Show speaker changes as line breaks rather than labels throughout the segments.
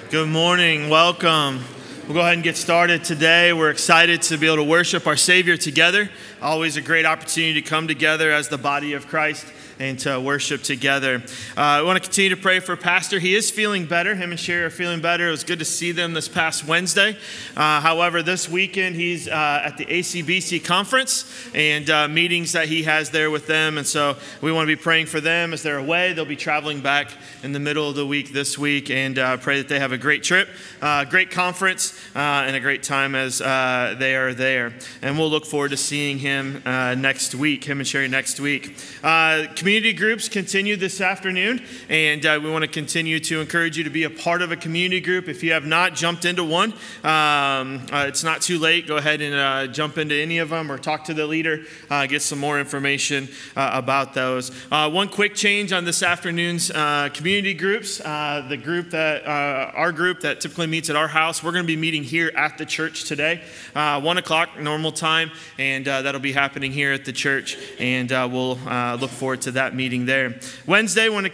Good morning. Welcome. We'll go ahead and get started today. We're excited to be able to worship our Savior together. Always a great opportunity to come together as the body of Christ and to worship together. I want to continue to pray for Pastor. He is feeling better. Him and Sherry are feeling better. It was good to see them this past Wednesday. However, this weekend he's at the ACBC conference and meetings that he has there with them. And so we want to be praying for them as they're away. They'll be traveling back in the middle of the week this week, and pray that they have a great trip, great conference, and a great time as they are there. And we'll look forward to seeing him next week, him and Sherry next week. Community groups continue this afternoon, and we want to continue to encourage you to be a part of a community group. If you have not jumped into one, it's not too late. Go ahead and jump into any of them or talk to the leader, get some more information about those. One quick change on this afternoon's community groups. The group that, our group that typically meets at our house, we're going to be meeting here at the church today, 1 o'clock normal time, and that'll be happening here at the church, and we'll look forward to that meeting there. Wednesday, we're going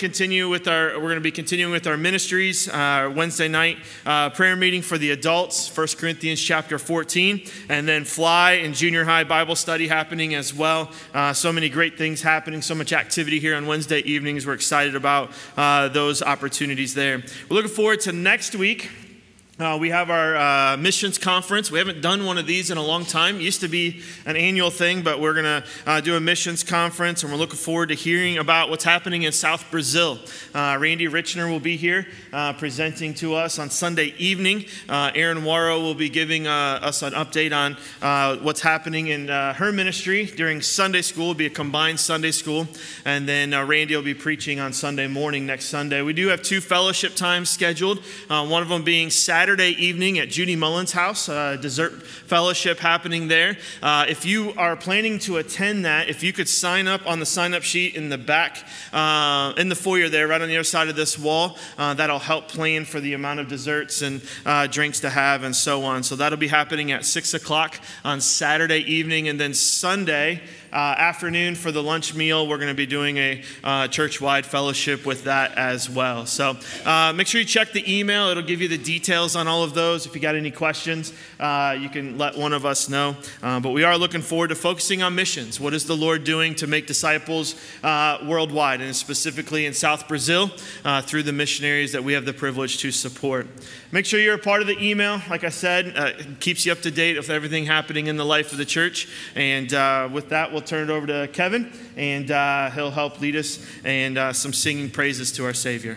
to be continuing with our ministries. Wednesday night prayer meeting for the adults, 1 Corinthians chapter 14, and then Fly and junior high Bible study happening as well. So many great things happening, so much activity here on Wednesday evenings. We're excited about those opportunities there. We're looking forward to next week. We have our missions conference. We haven't done one of these in a long time. It used to be an annual thing, but we're going to do a missions conference, and we're looking forward to hearing about what's happening in South Brazil. Randy Richner will be here presenting to us on Sunday evening. Erin Waro will be giving us an update on what's happening in her ministry during Sunday school. It'll be a combined Sunday school, and then Randy will be preaching on Sunday morning next Sunday. We do have 2 fellowship times scheduled, one of them being Saturday evening at Judy Mullins' house, dessert fellowship happening there. If you are planning to attend that, if you could sign up on the sign-up sheet in the back, in the foyer there, right on the other side of this wall, that'll help plan for the amount of desserts and drinks to have and so on. So that'll be happening at 6 o'clock on Saturday evening, and then Sunday afternoon for the lunch meal, we're going to be doing a church-wide fellowship with that as well. So make sure you check the email. It'll give you the details on all of those. If you got any questions, you can let one of us know. But we are looking forward to focusing on missions. What is the Lord doing to make disciples worldwide, and specifically in South Brazil through the missionaries that we have the privilege to support. Make sure you're a part of the email. Like I said, it keeps you up to date with everything happening in the life of the church. And with that, we'll turn it over to Kevin, and he'll help lead us and some singing praises to our Savior.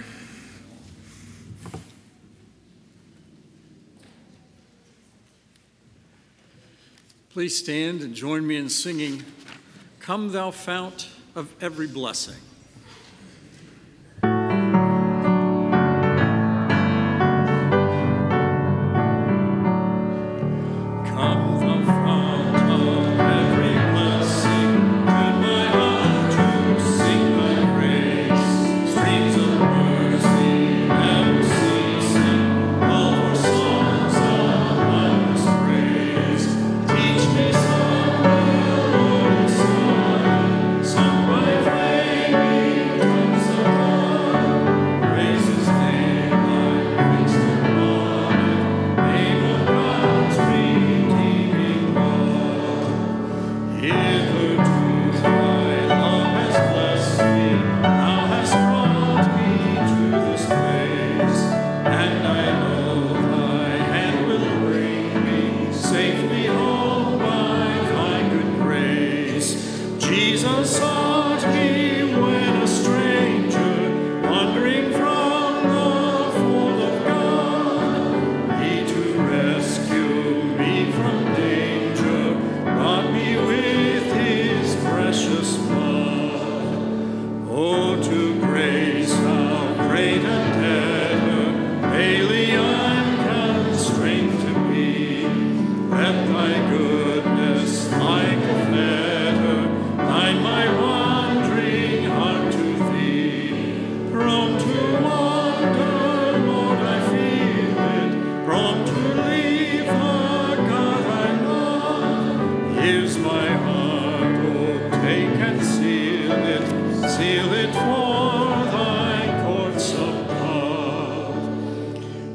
Please stand and join me in singing, "Come Thou Fount of Every Blessing."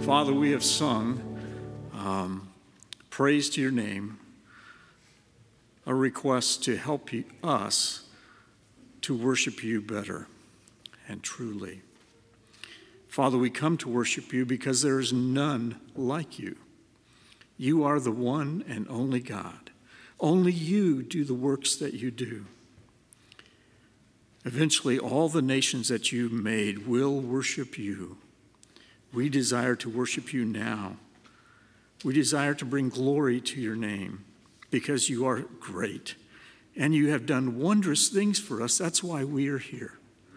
Father, we have sung praise to your name, a request to help us to worship you better and truly. Father, we come to worship you because there is none like you. You are the one and only God. Only you do the works that you do. Eventually, all the nations that you made will worship you. We desire to worship you now. We desire to bring glory to your name because you are great and you have done wondrous things for us. That's why we are here.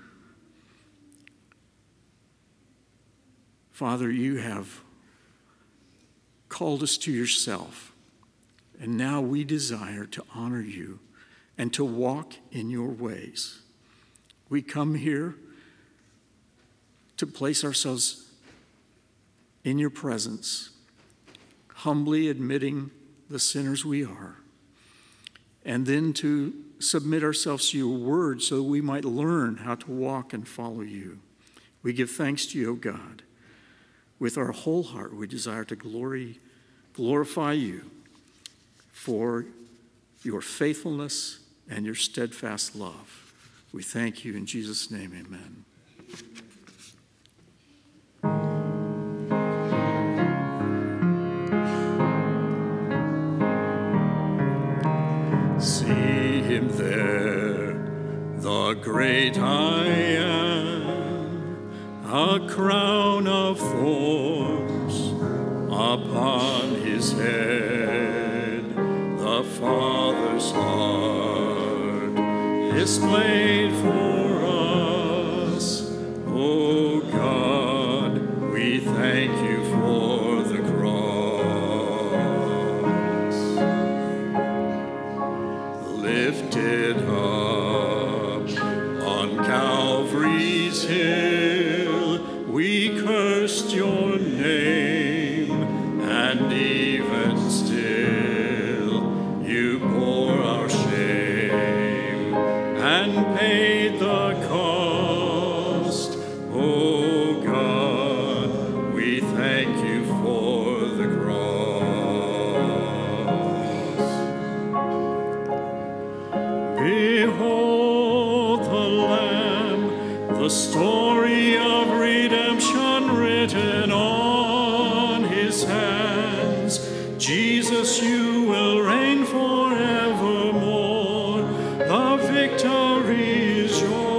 Father, you have called us to yourself, and now we desire to honor you and to walk in your ways. We come here to place ourselves in your presence, humbly admitting the sinners we are, and then to submit ourselves to your word so that we might learn how to walk and follow you. We give thanks to you, O God. With our whole heart, we desire to glorify you for your faithfulness and your steadfast love. We thank you in Jesus' name, amen. See him there, the great I am, a crown of thorns upon his head, the Father's heart displayed for us. O God, we thank you for the cross. Lifted up on Calvary's hill, we cursed your name, and even still you bore our shame and paid the cost. Oh God, we thank you for the cross. Behold the Lamb, the story of redemption written on his hands. Jesus, you will reign forevermore. The victory is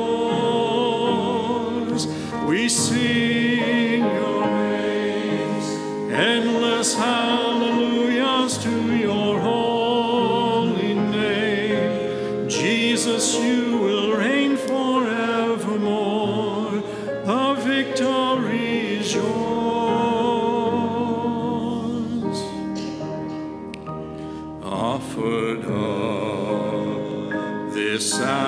yours. We sing your names, endless hallelujahs to your holy name. Jesus, you will reign forevermore. The victory is yours. Offered up this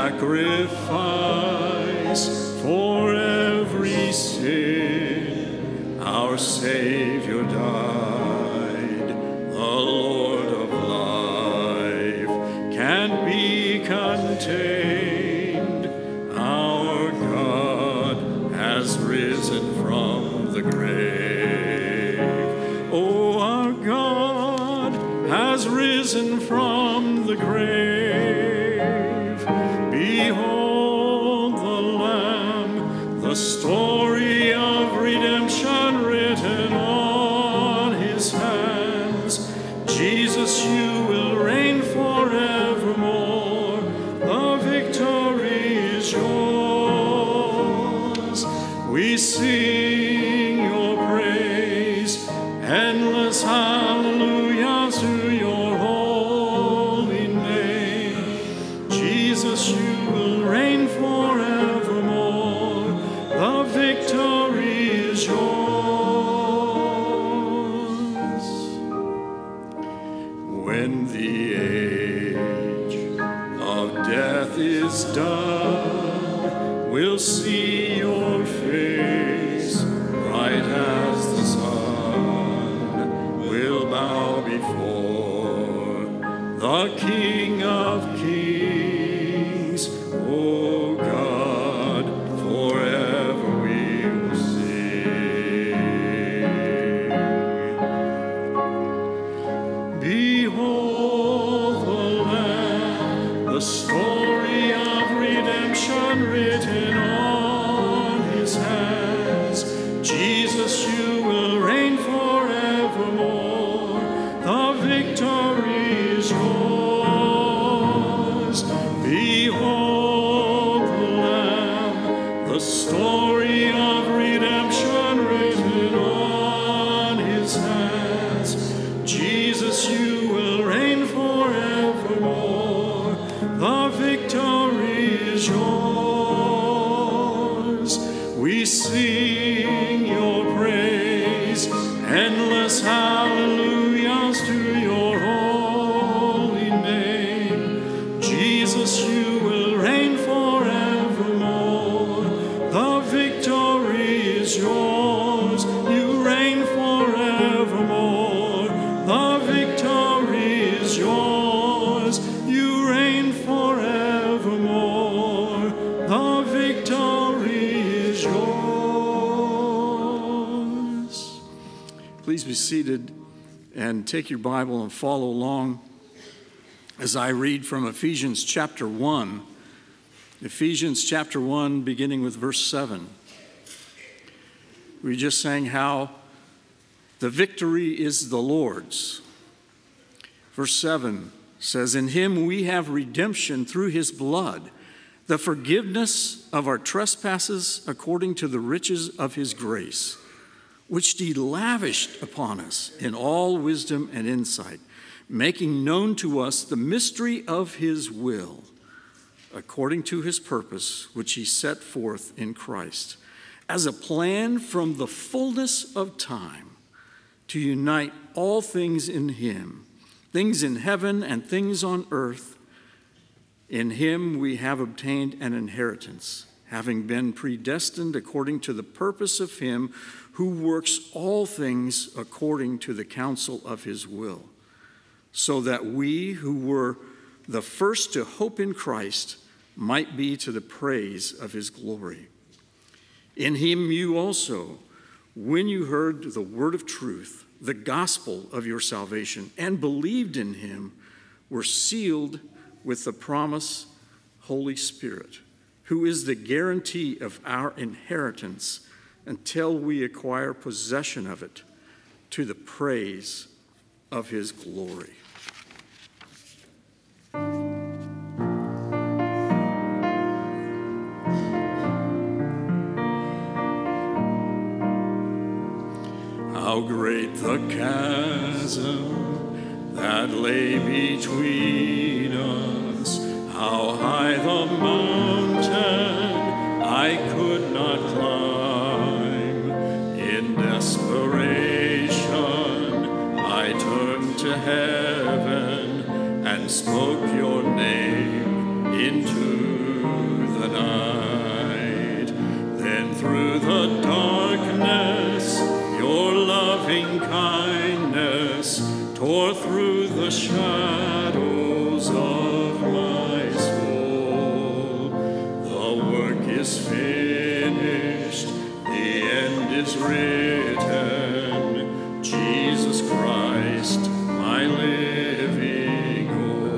sacrifice for every sin, our Savior died. The Lord of life can't be contained. Our God has risen from the grave. Oh, our God has risen from the grave. Behold the Lamb, the story of redemption written on his hands. Jesus, you will reign forevermore. The victory is yours. We sing your praise, endless hallelujahs to your holy name. Jesus, you will reign forevermore. The victory is yours. When the age of death is done, we'll see your face bright as the sun. We'll bow before the King of Kings. O God, forever we will sing. redemption written on his hands. Jesus, you will reign forevermore. The victory is yours. Behold the Lamb, the story of redemption written on his hands. Jesus, you will reign forevermore. The victory is yours. We sing your praise, endless hallelujahs to your holy name. Jesus, you will reign forevermore. The victory is yours. You reign forevermore. The victory is yours. You reign forevermore. The victory is yours. Please be seated and take your Bible and follow along as I read from Ephesians chapter 1. Ephesians chapter 1, beginning with verse 7. We just sang how the victory is the Lord's. Verse 7 says, "In him we have redemption through his blood, the forgiveness of our trespasses according to the riches of his grace, which he lavished upon us in all wisdom and insight, making known to us the mystery of his will, according to his purpose, which he set forth in Christ, as a plan from the fullness of time, to unite all things in him, things in heaven and things on earth. In him we have obtained an inheritance, having been predestined according to the purpose of him who works all things according to the counsel of his will, so that we who were the first to hope in Christ might be to the praise of his glory. In him you also, when you heard the word of truth, the gospel of your salvation, and believed in him, were sealed with the promise Holy Spirit, who is the guarantee of our inheritance until we acquire possession of it, to the praise of his glory." How great the chasm that lay between us, how high the mountain I could not climb. In desperation, I turned to heaven and spoke your name into the night. Then through the darkness, your loving kindness tore through the shadows of my soul. The work is finished, the end is written. Jesus Christ, my living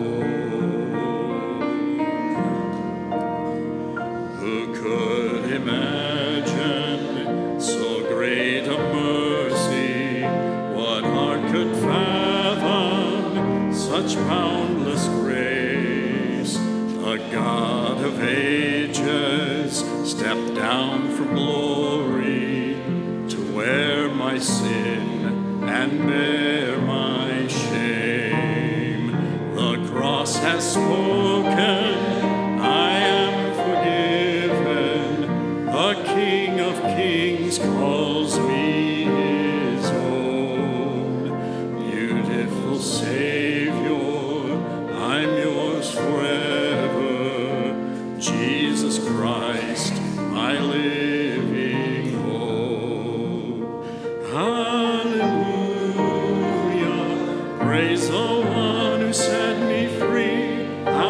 hope. Who could imagine so great a mercy? What heart could fathom such boundless grace? The God of ages stepped down from glory to wear my sin and bear my shame. The cross has spoken, I am forgiven. The King of Kings calls me his own. Beautiful Savior, I'm yours forever. Jesus Christ, my living hope. Hallelujah, praise the one who set me free.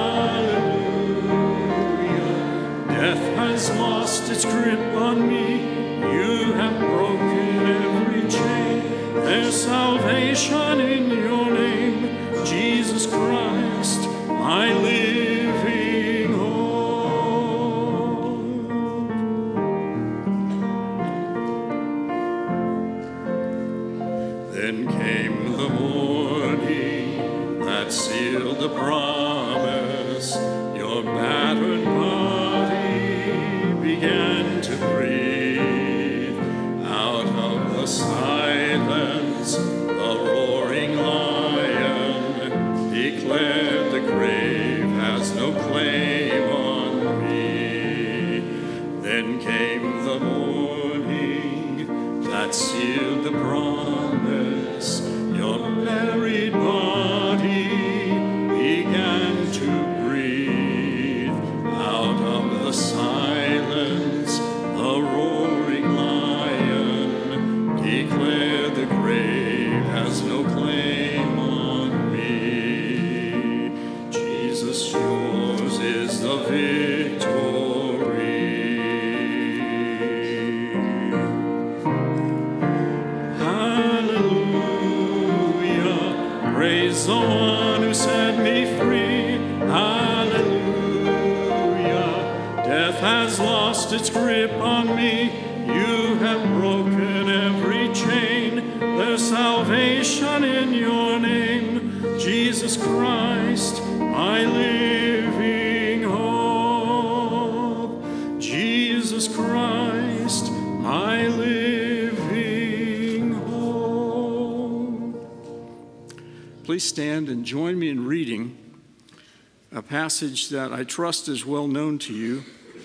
Hallelujah, death has lost its grip on me. You have broken every chain. There's salvation in your name, Jesus Christ, my living hope. Then came the morning that sealed the promise. Your buried body began to breathe. Out of the silence, the roaring lion declared the grave has no claim on me. Jesus, yours is the victory. Hallelujah, praise the one who set me free. Hallelujah, death has lost its grip on me. You have broken every chain. There's salvation in your name, Jesus Christ, my living hope. Jesus Christ, my living hope. Please stand and join me in reading a passage that I trust is well known to you.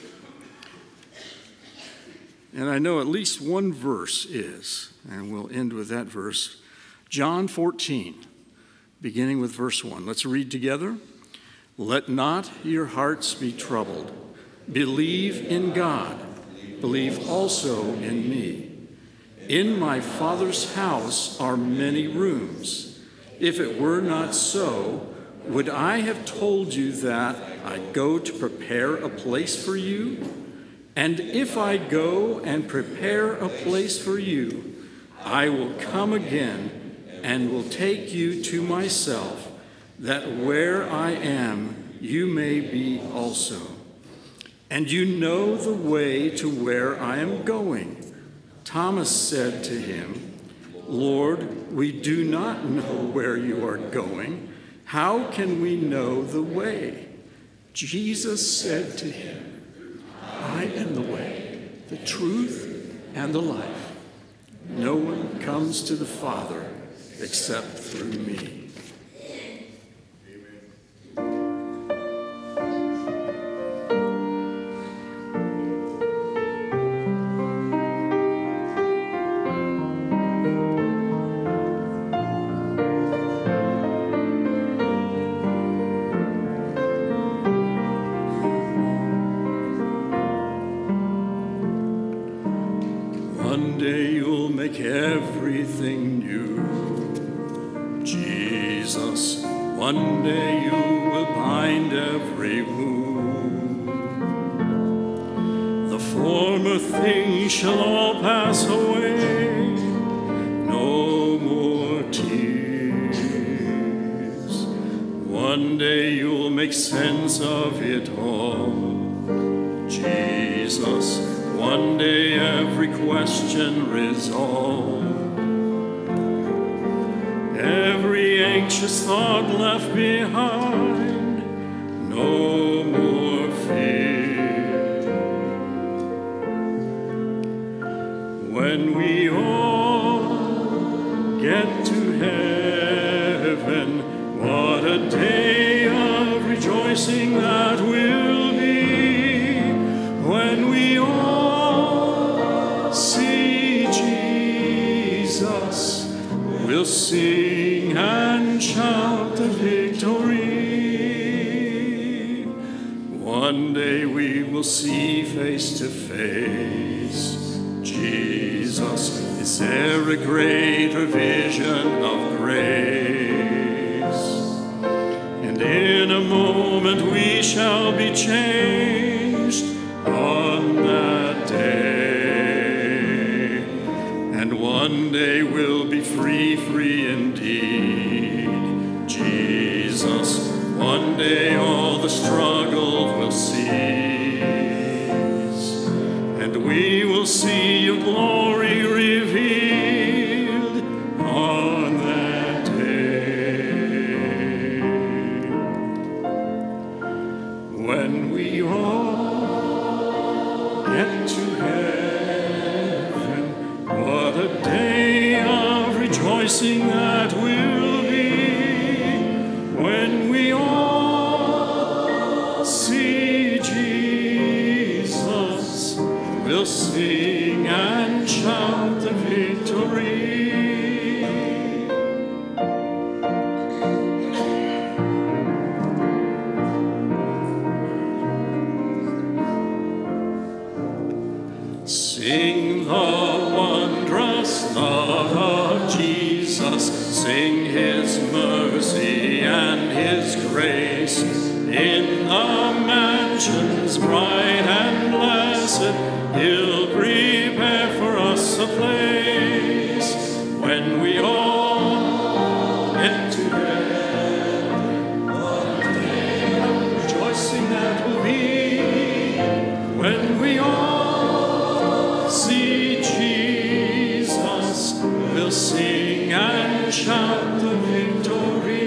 And I know at least one verse is, and we'll end with that verse. John 14, beginning with verse 1. Let's read together. Let not your hearts be troubled. Believe in God. Believe also in me. In my Father's house are many rooms. If it were not so, would I have told you that I go to prepare a place for you? And if I go and prepare a place for you, I will come again and will take you to myself, that where I am, you may be also. And you know the way to where I am going. Thomas said to him, Lord, we do not know where you are going. How can we know the way? Jesus said to him, I am the way, the truth, and the life. No one comes to the Father except through me. One day you'll make everything new, Jesus. One day you will bind every wound. The former things shall all pass away. No more tears. One day you'll make sense of it all, Jesus. One day every question resolved, every anxious thought left behind, no more fear. When we all get to heaven, what a day of rejoicing that will be. When we all see Jesus, we'll sing and shout the victory. One day we will see face to face Jesus. Is there a greater vision of grace? And in a moment we shall be changed on that day. And one day we'll be free, free indeed, Jesus. One day all the struggle will cease, and we will see your glory revealed on that day. When we all get to heaven, what a day of rejoicing that will be. When we all see Jesus, will sing and shout the victory. Sing the wondrous love of Jesus, sing his mercy and his grace. In the mansions bright and blessed, he'll prepare for us a place. When we all get together, what a day of rejoicing that will be. When we all see Jesus, we'll sing and shout the victory.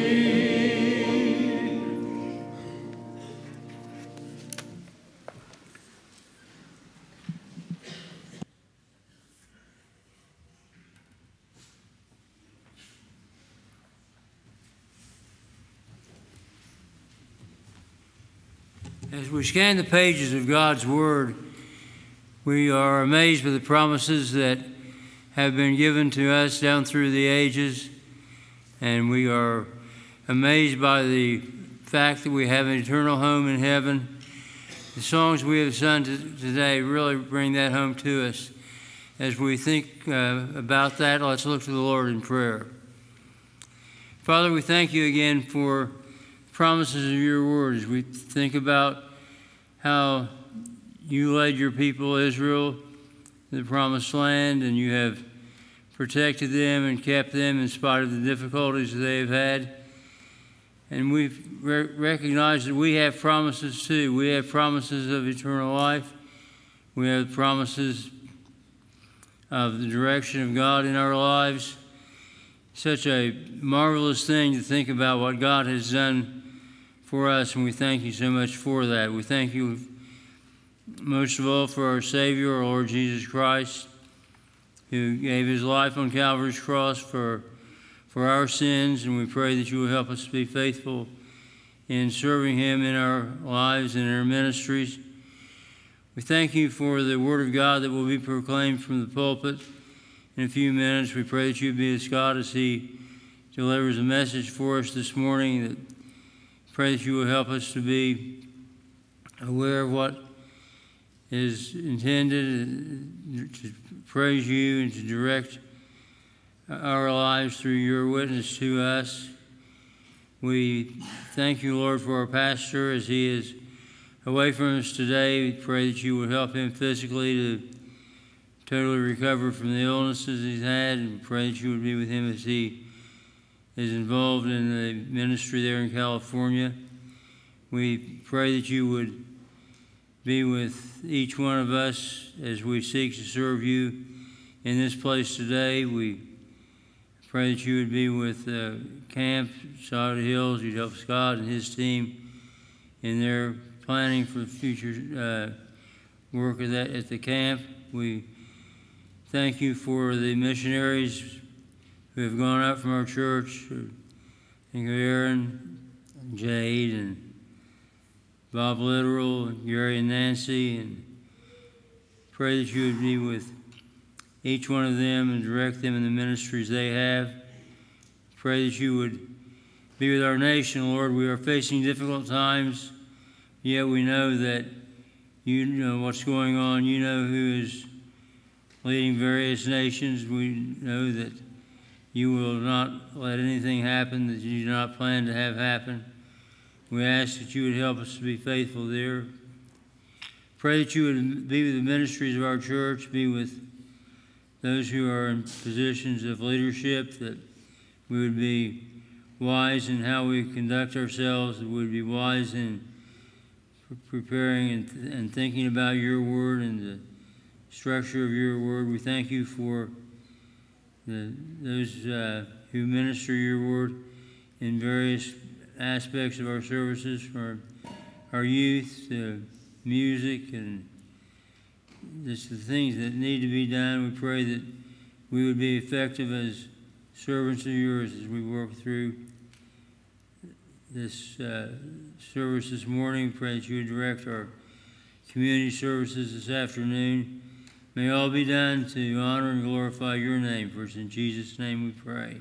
As we scan the pages of God's Word, we are amazed by the promises that have been given to us down through the ages, and we are amazed by the fact that we have an eternal home in heaven. The songs we have sung today really bring that home to us. As we think about that, let's look to the Lord in prayer. Father, we thank you again for promises of your word. As we think about how you led your people Israel to the promised land, and you have protected them and kept them in spite of the difficulties that they have had. And we've recognized that we have promises too. We have promises of eternal life. We have promises of the direction of God in our lives. Such a marvelous thing to think about what God has done for us, and we thank you so much for that. We thank you most of all for our Savior, our Lord Jesus Christ, who gave his life on Calvary's cross for our sins, and we pray that you will help us to be faithful in serving him in our lives and in our ministries. We thank you for the word of God that will be proclaimed from the pulpit in a few minutes. We pray that you be with God as he delivers a message for us this morning. That pray that you will help us to be aware of what is intended to praise you and to direct our lives through your witness to us. We thank you, Lord, for our pastor as he is away from us today. We pray that you would help him physically to totally recover from the illnesses he's had, and pray that you would be with him as he is involved in the ministry there in California. We pray that you would be with each one of us as we seek to serve you in this place today. We pray that you would be with Camp Solid Hills. You'd help Scott and his team in their planning for the future work of that at the camp. We thank you for the missionaries who have gone out from our church. Think of Aaron, Jade, and Bob Literal, Gary and Nancy, and pray that you would be with each one of them and direct them in the ministries they have. Pray that you would be with our nation, Lord. We are facing difficult times, yet we know that you know what's going on. You know who is leading various nations. We know that you will not let anything happen that you do not plan to have happen. We ask that you would help us to be faithful there. Pray that you would be with the ministries of our church, be with those who are in positions of leadership, that we would be wise in how we conduct ourselves, that we would be wise in preparing and thinking about your word and the structure of your word. We thank you for those who minister your word in various aspects of our services, for our youth, music, and just the things that need to be done. We pray that we would be effective as servants of yours as we work through this service this morning. We pray that you would direct our community services this afternoon. May all be done to honor and glorify your name. For it's in Jesus' name we pray.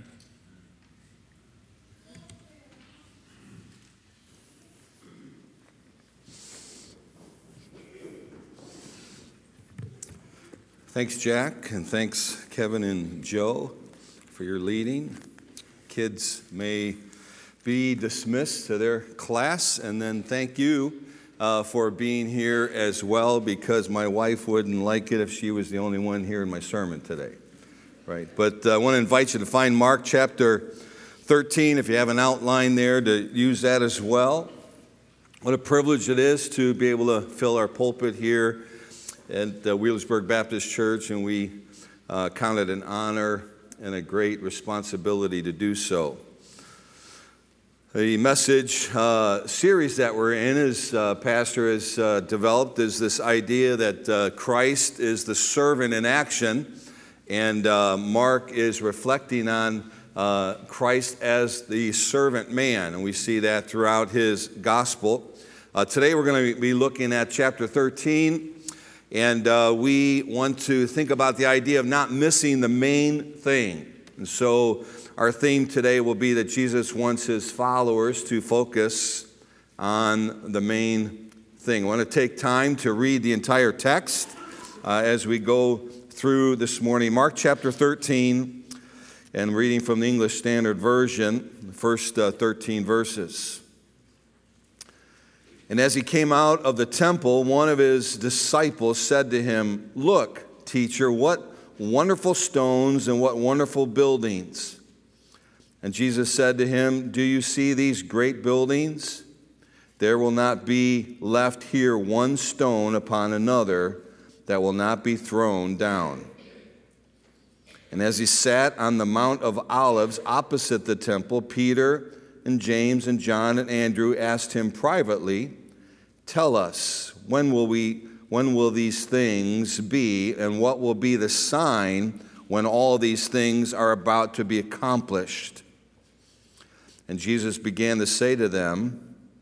Thanks, Jack, and thanks, Kevin and Joe, for your leading. Kids may be dismissed to their class, and then thank you for being here as well, because my wife wouldn't like it if she was the only one here in my sermon today, right? But I want to invite you to find Mark chapter 13, if you have an outline there, to use that as well. What a privilege it is to be able to fill our pulpit here at Wheelersburg Baptist Church, and we count it an honor and a great responsibility to do so. The message series that we're in, as Pastor has developed, is this idea that Christ is the servant in action, and Mark is reflecting on Christ as the servant man, and we see that throughout his gospel. Today we're going to be looking at chapter 13, and we want to think about the idea of not missing the main thing. And so our theme today will be that Jesus wants his followers to focus on the main thing. I want to take time to read the entire text as we go through this morning. Mark chapter 13, and reading from the English Standard Version, the first 13 verses. And as he came out of the temple, one of his disciples said to him, "Look, teacher, what wonderful stones and what wonderful buildings." And Jesus said to him, "Do you see these great buildings? There will not be left here one stone upon another that will not be thrown down." And as he sat on the Mount of Olives opposite the temple, Peter and James and John and Andrew asked him privately, "Tell us, when will these things be, and what will be the sign when all these things are about to be accomplished?" And Jesus began to say to them,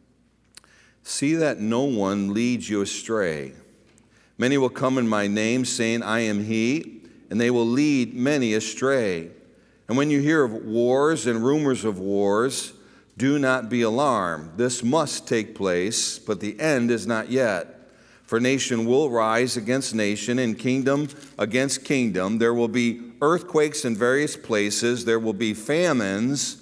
"See that no one leads you astray. Many will come in my name, saying, 'I am he,' and they will lead many astray. And when you hear of wars and rumors of wars, do not be alarmed. This must take place, but the end is not yet. For nation will rise against nation, and kingdom against kingdom. There will be earthquakes in various places. There will be famines.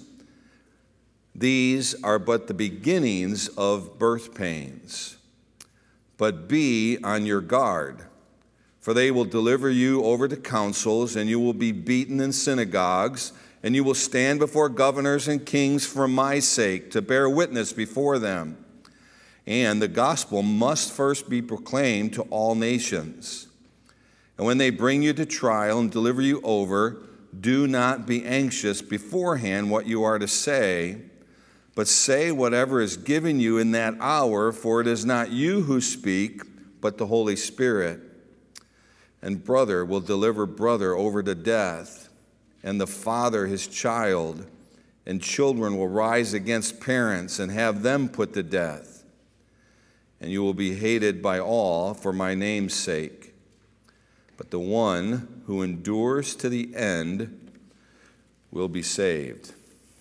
These are but the beginnings of birth pains. But be on your guard, for they will deliver you over to councils, and you will be beaten in synagogues, and you will stand before governors and kings for my sake, to bear witness before them. And the gospel must first be proclaimed to all nations. And when they bring you to trial and deliver you over, do not be anxious beforehand what you are to say, but say whatever is given you in that hour, for it is not you who speak, but the Holy Spirit. And brother will deliver brother over to death, and the father his child, and children will rise against parents and have them put to death. And you will be hated by all for my name's sake. But the one who endures to the end will be saved."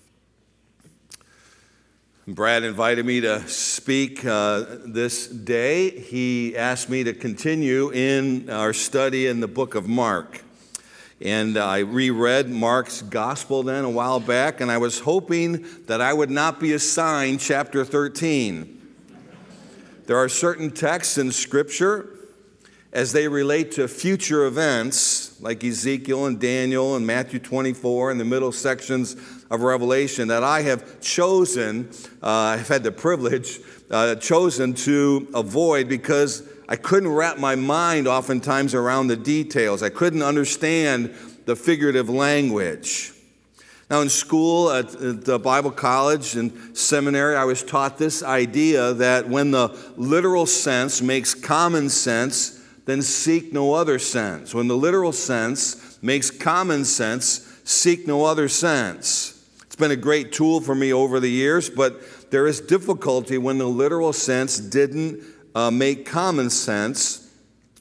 Brad invited me to speak this day. He asked me to continue in our study in the book of Mark. And I reread Mark's gospel then a while back, and I was hoping that I would not be assigned chapter 13. There are certain texts in Scripture, as they relate to future events, like Ezekiel and Daniel and Matthew 24 and the middle sections of Revelation, that I have chosen, I've had the privilege, chosen to avoid, because I couldn't wrap my mind oftentimes around the details. I couldn't understand the figurative language. Now, in school, at the Bible college and seminary, I was taught this idea that when the literal sense makes common sense, then seek no other sense. When the literal sense makes common sense, seek no other sense. It's been a great tool for me over the years, but there is difficulty when the literal sense didn't make common sense,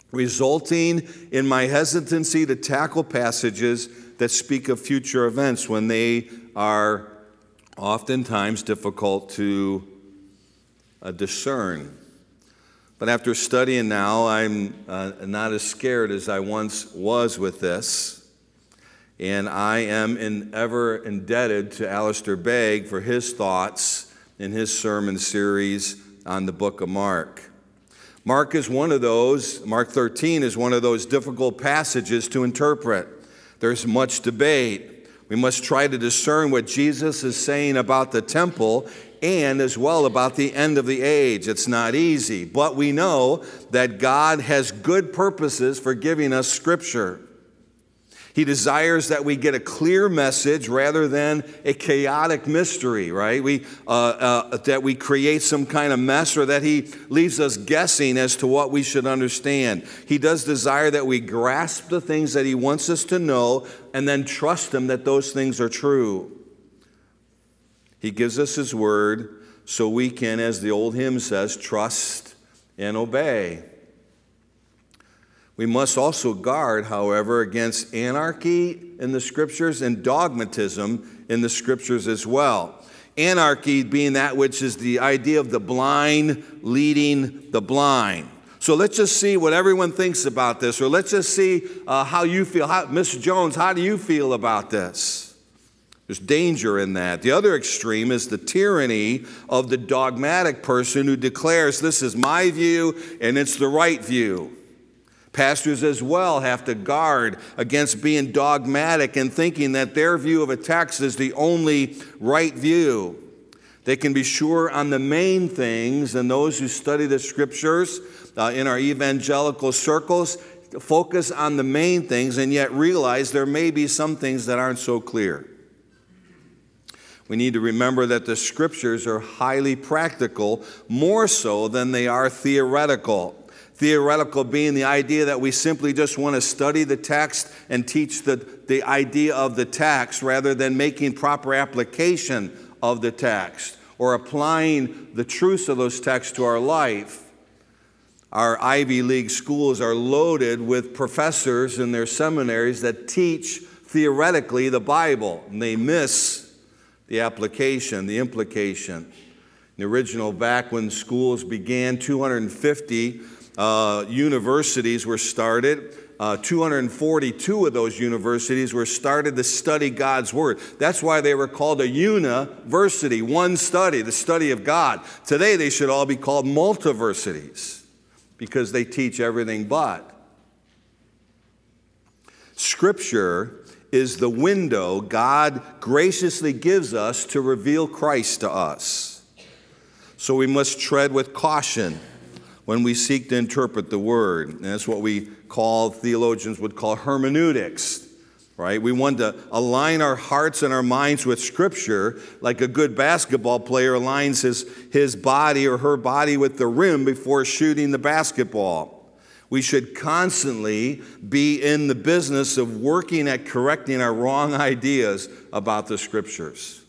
resulting in my hesitancy to tackle passages that speak of future events when they are oftentimes difficult to discern. But after studying now, I'm not as scared as I once was with this. And I am ever indebted to Alistair Begg for his thoughts in his sermon series on the book of Mark. Mark 13 is one of those difficult passages to interpret. There's much debate. We must try to discern what Jesus is saying about the temple and as well about the end of the age. It's not easy, but we know that God has good purposes for giving us Scripture. He desires that we get a clear message rather than a chaotic mystery, right? That we create some kind of mess, or that he leaves us guessing as to what we should understand. He does desire that we grasp the things that he wants us to know and then trust him that those things are true. He gives us his word so we can, as the old hymn says, trust and obey. We must also guard, however, against anarchy in the Scriptures and dogmatism in the Scriptures as well. Anarchy being that which is the idea of the blind leading the blind. So let's just see what everyone thinks about this, or let's just see how you feel. Mr. Jones, how do you feel about this? There's danger in that. The other extreme is the tyranny of the dogmatic person who declares this is my view and it's the right view. Pastors as well have to guard against being dogmatic and thinking that their view of a text is the only right view. They can be sure on the main things, and those who study the Scriptures in our evangelical circles focus on the main things and yet realize there may be some things that aren't so clear. We need to remember that the Scriptures are highly practical, more so than they are theoretical. Theoretical being the idea that we simply just want to study the text and teach the idea of the text rather than making proper application of the text or applying the truths of those texts to our life. Our Ivy League schools are loaded with professors in their seminaries that teach theoretically the Bible, and they miss the application, the implication. The original, back when schools began, 250 universities were started. 242 of those universities were started to study God's Word. That's why they were called a university, one study, the study of God. Today they should all be called multiversities because they teach everything but. Scripture is the window God graciously gives us to reveal Christ to us. So we must tread with caution when we seek to interpret the Word. And that's what theologians would call hermeneutics, right? We want to align our hearts and our minds with Scripture like a good basketball player aligns his body or her body with the rim before shooting the basketball. We should constantly be in the business of working at correcting our wrong ideas about the Scriptures.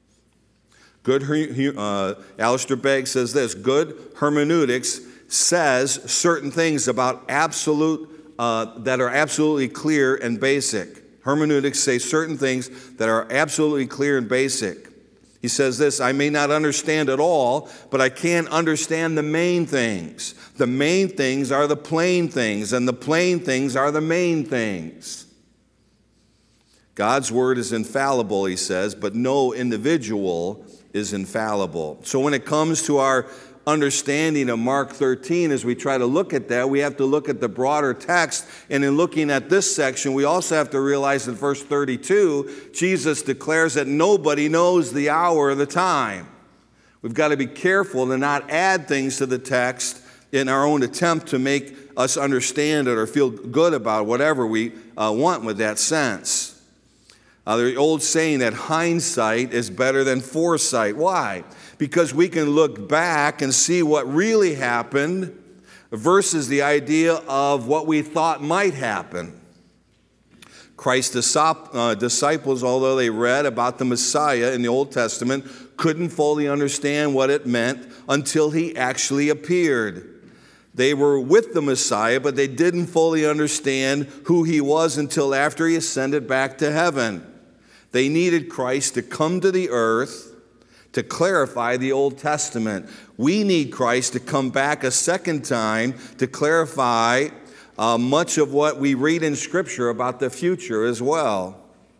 Alistair Begg says this: good hermeneutics says certain things about that are absolutely clear and basic. Hermeneutics say certain things that are absolutely clear and basic. He says this: I may not understand it all, but I can understand the main things. The main things are the plain things, and the plain things are the main things. God's Word is infallible, he says, but no individual is infallible. So when it comes to our understanding of Mark 13, as we try to look at that, we have to look at the broader text. And in looking at this section, we also have to realize in verse 32, Jesus declares that nobody knows the hour or the time. We've got to be careful to not add things to the text in our own attempt to make us understand it or feel good about whatever we want with that sense. The old saying that hindsight is better than foresight. Why? Because we can look back and see what really happened versus the idea of what we thought might happen. Christ's disciples, although they read about the Messiah in the Old Testament, couldn't fully understand what it meant until he actually appeared. They were with the Messiah, but they didn't fully understand who he was until after he ascended back to heaven. They needed Christ to come to the earth to clarify the Old Testament. We need Christ to come back a second time to clarify much of what we read in Scripture about the future as well.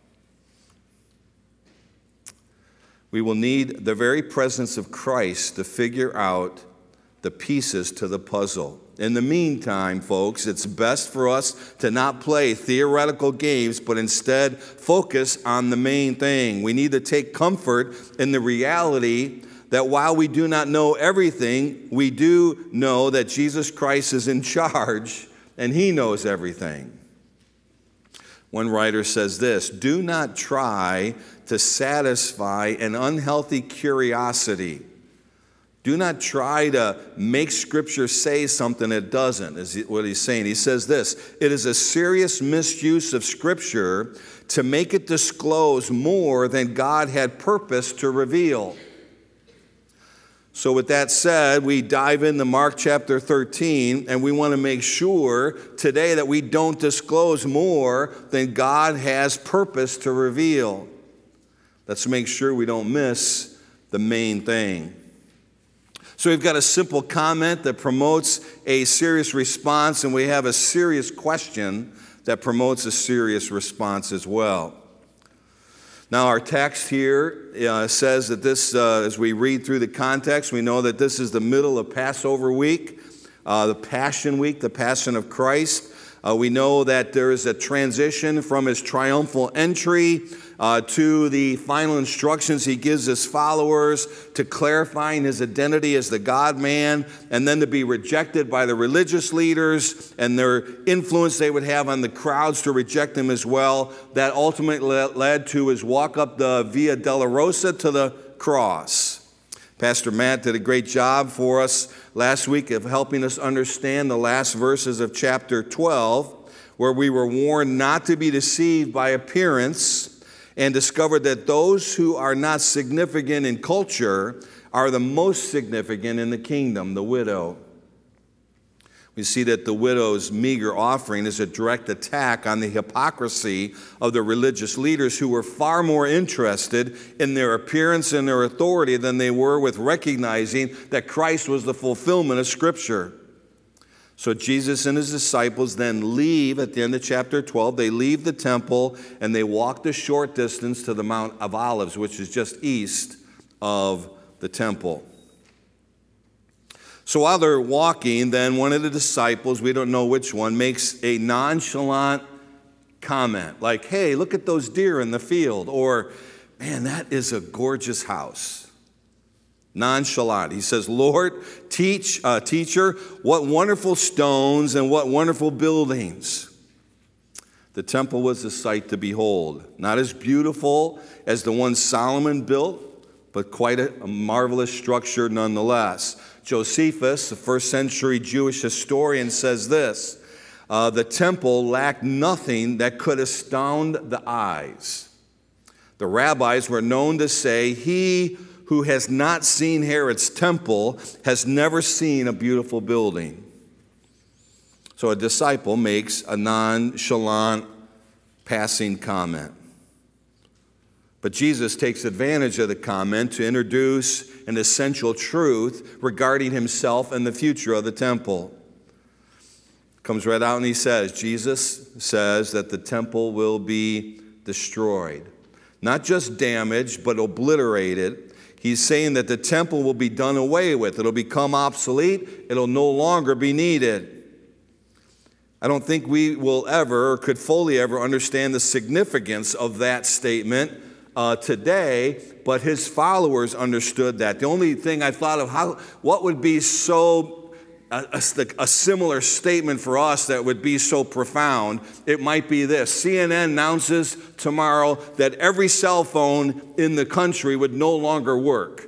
We will need the very presence of Christ to figure out the pieces to the puzzle. In the meantime, folks, it's best for us to not play theoretical games, but instead focus on the main thing. We need to take comfort in the reality that while we do not know everything, we do know that Jesus Christ is in charge and he knows everything. One writer says this: do not try to satisfy an unhealthy curiosity. Do not try to make Scripture say something it doesn't, is what he's saying. He says this: it is a serious misuse of Scripture to make it disclose more than God had purposed to reveal. So with that said, we dive into Mark chapter 13, and we want to make sure today that we don't disclose more than God has purposed to reveal. Let's make sure we don't miss the main thing. So we've got a simple comment that promotes a serious response, and we have a serious question that promotes a serious response as well. Now our text here says that this, as we read through the context, we know that this is the middle of Passover week, the Passion Week, the Passion of Christ. We know that there is a transition from his triumphal entry to the final instructions he gives his followers, to clarifying his identity as the God-man, and then to be rejected by the religious leaders and their influence they would have on the crowds to reject him as well. That ultimately led to his walk up the Via Dolorosa to the cross. Pastor Matt did a great job for us last week of helping us understand the last verses of chapter 12, where we were warned not to be deceived by appearance and discovered that those who are not significant in culture are the most significant in the kingdom, the widow. We see that the widow's meager offering is a direct attack on the hypocrisy of the religious leaders, who were far more interested in their appearance and their authority than they were with recognizing that Christ was the fulfillment of Scripture. So Jesus and his disciples then leave at the end of chapter 12. They leave the temple and they walk a short distance to the Mount of Olives, which is just east of the temple. So while they're walking, then one of the disciples, we don't know which one, makes a nonchalant comment like, "Hey, look at those deer in the field," or, "Man, that is a gorgeous house." Nonchalant. He says, "Lord, teacher, what wonderful stones and what wonderful buildings." The temple was a sight to behold, not as beautiful as the one Solomon built, but quite a marvelous structure nonetheless. Josephus, the first century Jewish historian, says this: the temple lacked nothing that could astound the eyes. The rabbis were known to say, "He who has not seen Herod's temple has never seen a beautiful building." So a disciple makes a nonchalant passing comment. But Jesus takes advantage of the comment to introduce an essential truth regarding himself and the future of the temple. Comes right out and he says, Jesus says that the temple will be destroyed. Not just damaged, but obliterated. He's saying that the temple will be done away with. It'll become obsolete. It'll no longer be needed. I don't think we will ever or could fully ever understand the significance of that statement today, but his followers understood that. The only thing I thought of, what would be so a similar statement for us that would be so profound, it might be this: CNN announces tomorrow that every cell phone in the country would no longer work.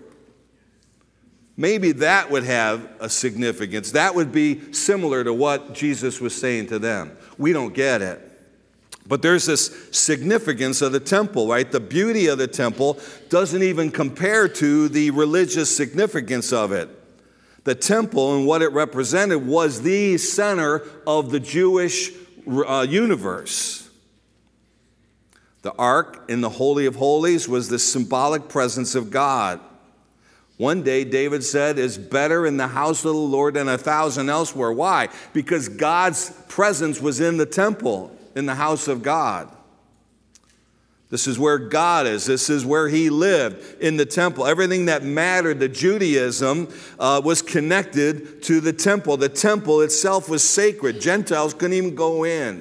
Maybe that would have a significance. That would be similar to what Jesus was saying to them. We don't get it. But there's this significance of the temple, right? The beauty of the temple doesn't even compare to the religious significance of it. The temple and what it represented was the center of the Jewish universe. The ark in the Holy of Holies was the symbolic presence of God. One day, David said, "It's better in the house of the Lord than 1,000 elsewhere." Why? Because God's presence was in the temple, in the house of God. This is where God is. This is where he lived, in the temple. Everything that mattered to Judaism was connected to the temple. The temple itself was sacred. Gentiles couldn't even go in.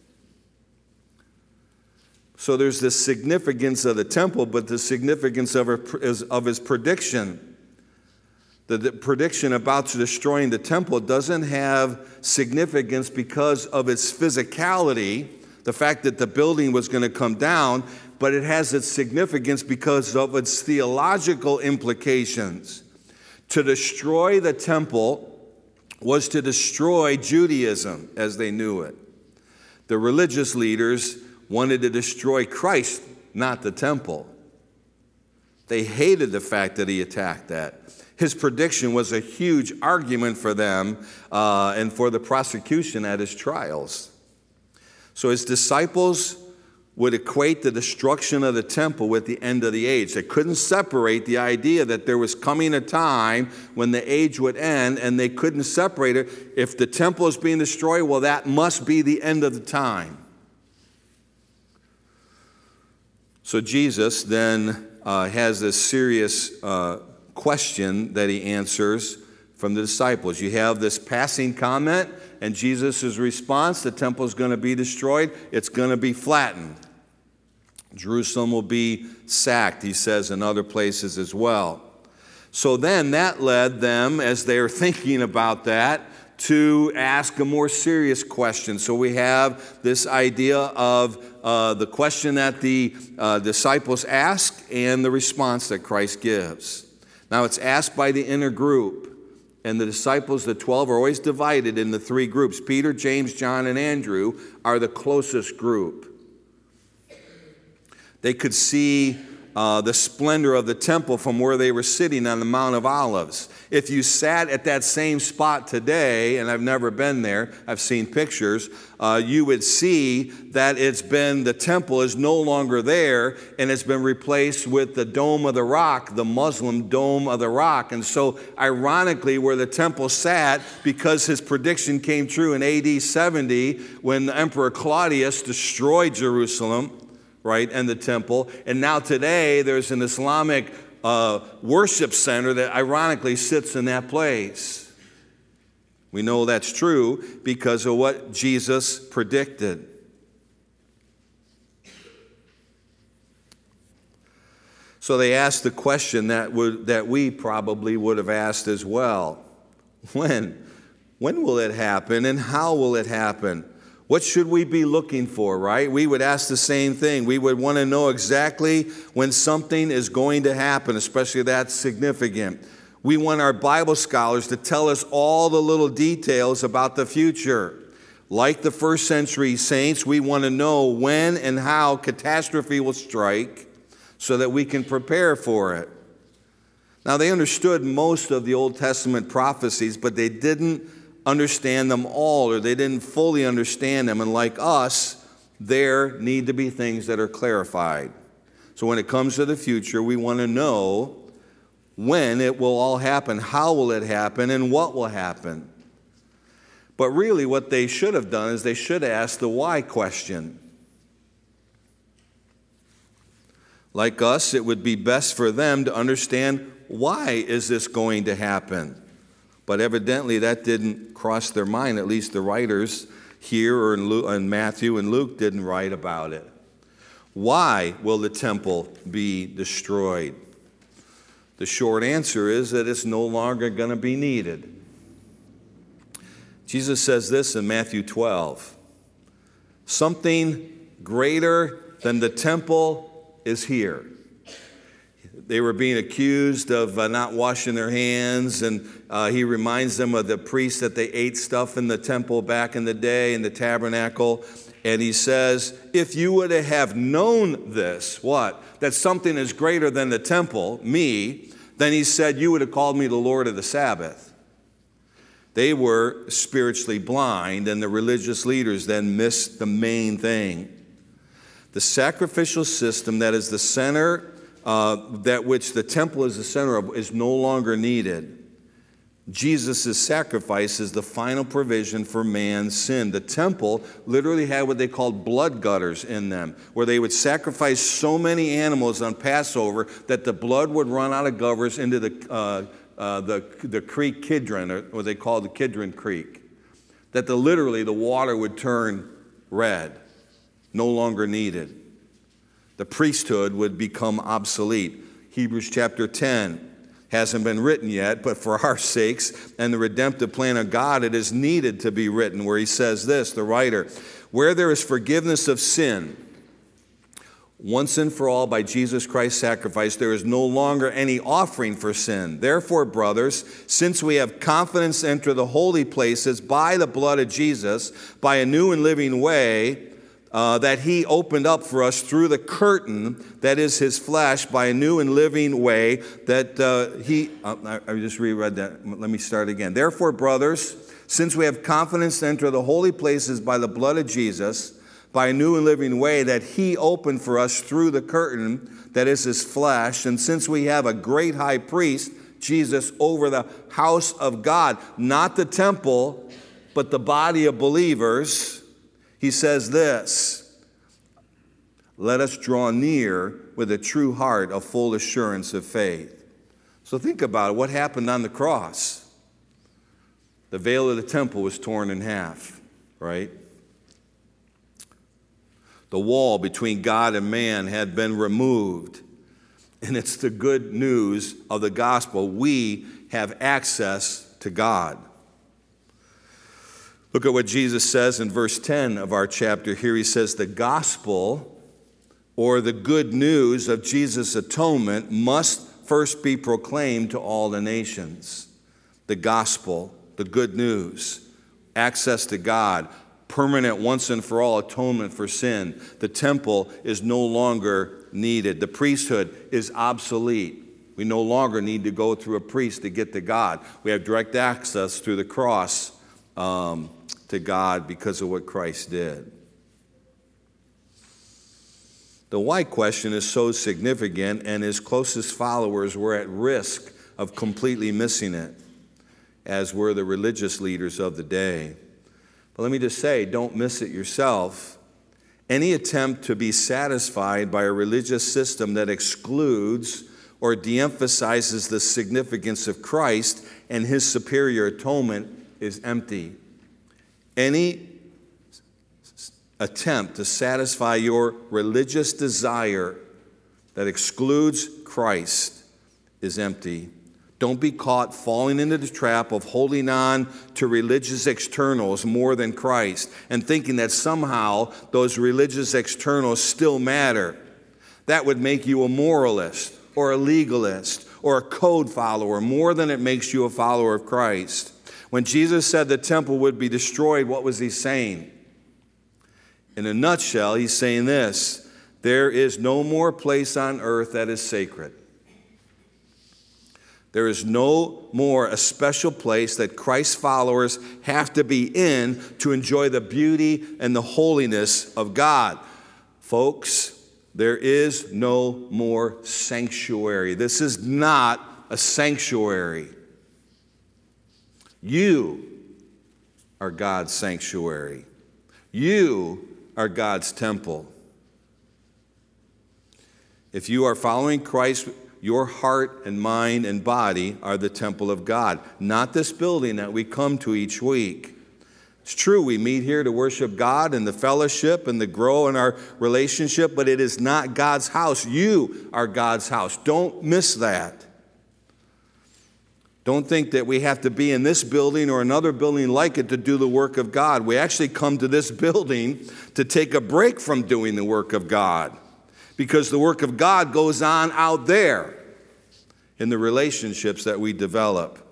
So there's this significance of the temple, but the significance of his prediction. The prediction about destroying the temple doesn't have significance because of its physicality, the fact that the building was going to come down, but it has its significance because of its theological implications. To destroy the temple was to destroy Judaism as they knew it. The religious leaders wanted to destroy Christ, not the temple. They hated the fact that he attacked that. His prediction was a huge argument for them and for the prosecution at his trials. So his disciples would equate the destruction of the temple with the end of the age. They couldn't separate the idea that there was coming a time when the age would end, and they couldn't separate it. If the temple is being destroyed, well, that must be the end of the time. So Jesus then has this serious question that he answers from the disciples. You have this passing comment, and Jesus' response: the temple is going to be destroyed. It's going to be flattened. Jerusalem will be sacked, he says in other places as well. So then that led them, as they are thinking about that, to ask a more serious question. So we have this idea of the question that the disciples ask and the response that Christ gives. Now it's asked by the inner group. And the disciples, the 12, are always divided into three groups. Peter, James, John, and Andrew are the closest group. They could see the splendor of the temple from where they were sitting on the Mount of Olives. If you sat at that same spot today, and I've never been there, I've seen pictures, you would see that the temple is no longer there, and it's been replaced with the Dome of the Rock, the Muslim Dome of the Rock. And so, ironically, where the temple sat, because his prediction came true in AD 70, when the Emperor Claudius destroyed Jerusalem, right, and the temple, and now today there's an Islamic worship center that ironically sits in that place. We know that's true because of what Jesus predicted. So they asked the question that we probably would have asked as well. When will it happen, and how will it happen? What should we be looking for, right? We would ask the same thing. We would want to know exactly when something is going to happen, especially that's significant. We want our Bible scholars to tell us all the little details about the future. Like the first century saints, we want to know when and how catastrophe will strike so that we can prepare for it. Now, they understood most of the Old Testament prophecies, but they didn't understand them all, or they didn't fully understand them. And like us, there need to be things that are clarified. So when it comes to the future, we want to know when it will all happen, how will it happen, and what will happen. But really what they should have done is they should ask the why question. Like us, it would be best for them to understand, why is this going to happen? But evidently that didn't cross their mind. At least the writers here, or in Matthew and Luke, didn't write about it. Why will the temple be destroyed? The short answer is that it's no longer going to be needed. Jesus says this in Matthew 12. Something greater than the temple is here. They were being accused of not washing their hands, and he reminds them of the priests that they ate stuff in the temple back in the day, in the tabernacle. And he says, if you would have known this, what? That something is greater than the temple, me, then he said, you would have called me the Lord of the Sabbath. They were spiritually blind, and the religious leaders then missed the main thing. The sacrificial system that is the center, that which the temple is the center of, is no longer needed. Jesus' sacrifice is the final provision for man's sin. The temple literally had what they called blood gutters in them, where they would sacrifice so many animals on Passover that the blood would run out of gutters into the creek Kidron, or what they called the Kidron Creek, that literally the water would turn red, no longer needed. The priesthood would become obsolete. Hebrews chapter 10 hasn't been written yet, but for our sakes and the redemptive plan of God, it is needed to be written, where he says this, the writer, where there is forgiveness of sin, once and for all by Jesus Christ's sacrifice, there is no longer any offering for sin. Therefore, brothers, since we have confidence to enter the holy places by the blood of Jesus, by a new and living way, that he opened up for us through the curtain that is his flesh, by a new and living way that I just reread that. Let me start again. Therefore, brothers, since we have confidence to enter the holy places by the blood of Jesus, by a new and living way that he opened for us through the curtain that is his flesh, and since we have a great high priest, Jesus, over the house of God, not the temple, but the body of believers, he says this, let us draw near with a true heart of full assurance of faith. So think about it. What happened on the cross? The veil of the temple was torn in half, right? The wall between God and man had been removed. And it's the good news of the gospel. We have access to God. Look at what Jesus says in verse 10 of our chapter here. He says, the gospel, or the good news of Jesus' atonement, must first be proclaimed to all the nations. The gospel, the good news, access to God, permanent once and for all atonement for sin. The temple is no longer needed. The priesthood is obsolete. We no longer need to go through a priest to get to God. We have direct access through the cross to God because of what Christ did. The why question is so significant, and his closest followers were at risk of completely missing it, as were the religious leaders of the day. But let me just say, don't miss it yourself. Any attempt to be satisfied by a religious system that excludes or de-emphasizes the significance of Christ and his superior atonement is empty. Any attempt to satisfy your religious desire that excludes Christ is empty. Don't be caught falling into the trap of holding on to religious externals more than Christ and thinking that somehow those religious externals still matter. That would make you a moralist or a legalist or a code follower more than it makes you a follower of Christ. When Jesus said the temple would be destroyed, what was he saying? In a nutshell, he's saying this: there is no more place on earth that is sacred. There is no more a special place that Christ's followers have to be in to enjoy the beauty and the holiness of God. Folks, there is no more sanctuary. This is not a sanctuary. You are God's sanctuary. You are God's temple. If you are following Christ, your heart and mind and body are the temple of God, not this building that we come to each week. It's true, we meet here to worship God and the fellowship and to grow in our relationship, but it is not God's house. You are God's house. Don't miss that. Don't think that we have to be in this building or another building like it to do the work of God. We actually come to this building to take a break from doing the work of God, because the work of God goes on out there in the relationships that we develop.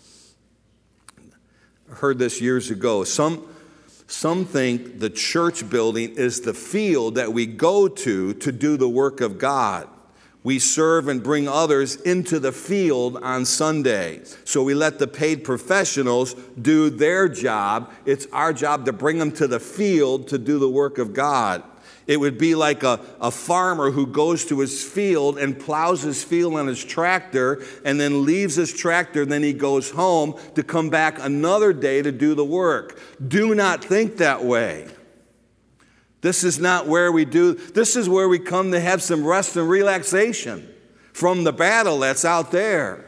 I heard this years ago. Some think the church building is the field that we go to do the work of God. We serve and bring others into the field on Sunday. So we let the paid professionals do their job. It's our job to bring them to the field to do the work of God. It would be like a farmer who goes to his field and plows his field on his tractor and then leaves his tractor, and then he goes home to come back another day to do the work. Do not think that way. This is not where we do, this is where we come to have some rest and relaxation from the battle that's out there.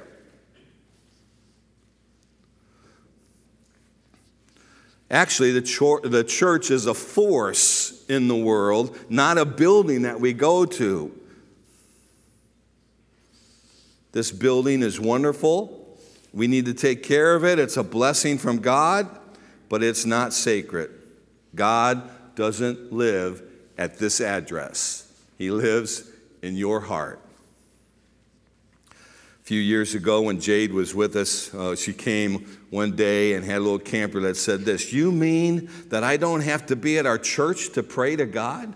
Actually, the church is a force in the world, not a building that we go to. This building is wonderful. We need to take care of it. It's a blessing from God, but it's not sacred. God doesn't live at this address. He lives in your heart. A few years ago when Jade was with us, she came one day and had a little camper that said this, "You mean that I don't have to be at our church to pray to God?"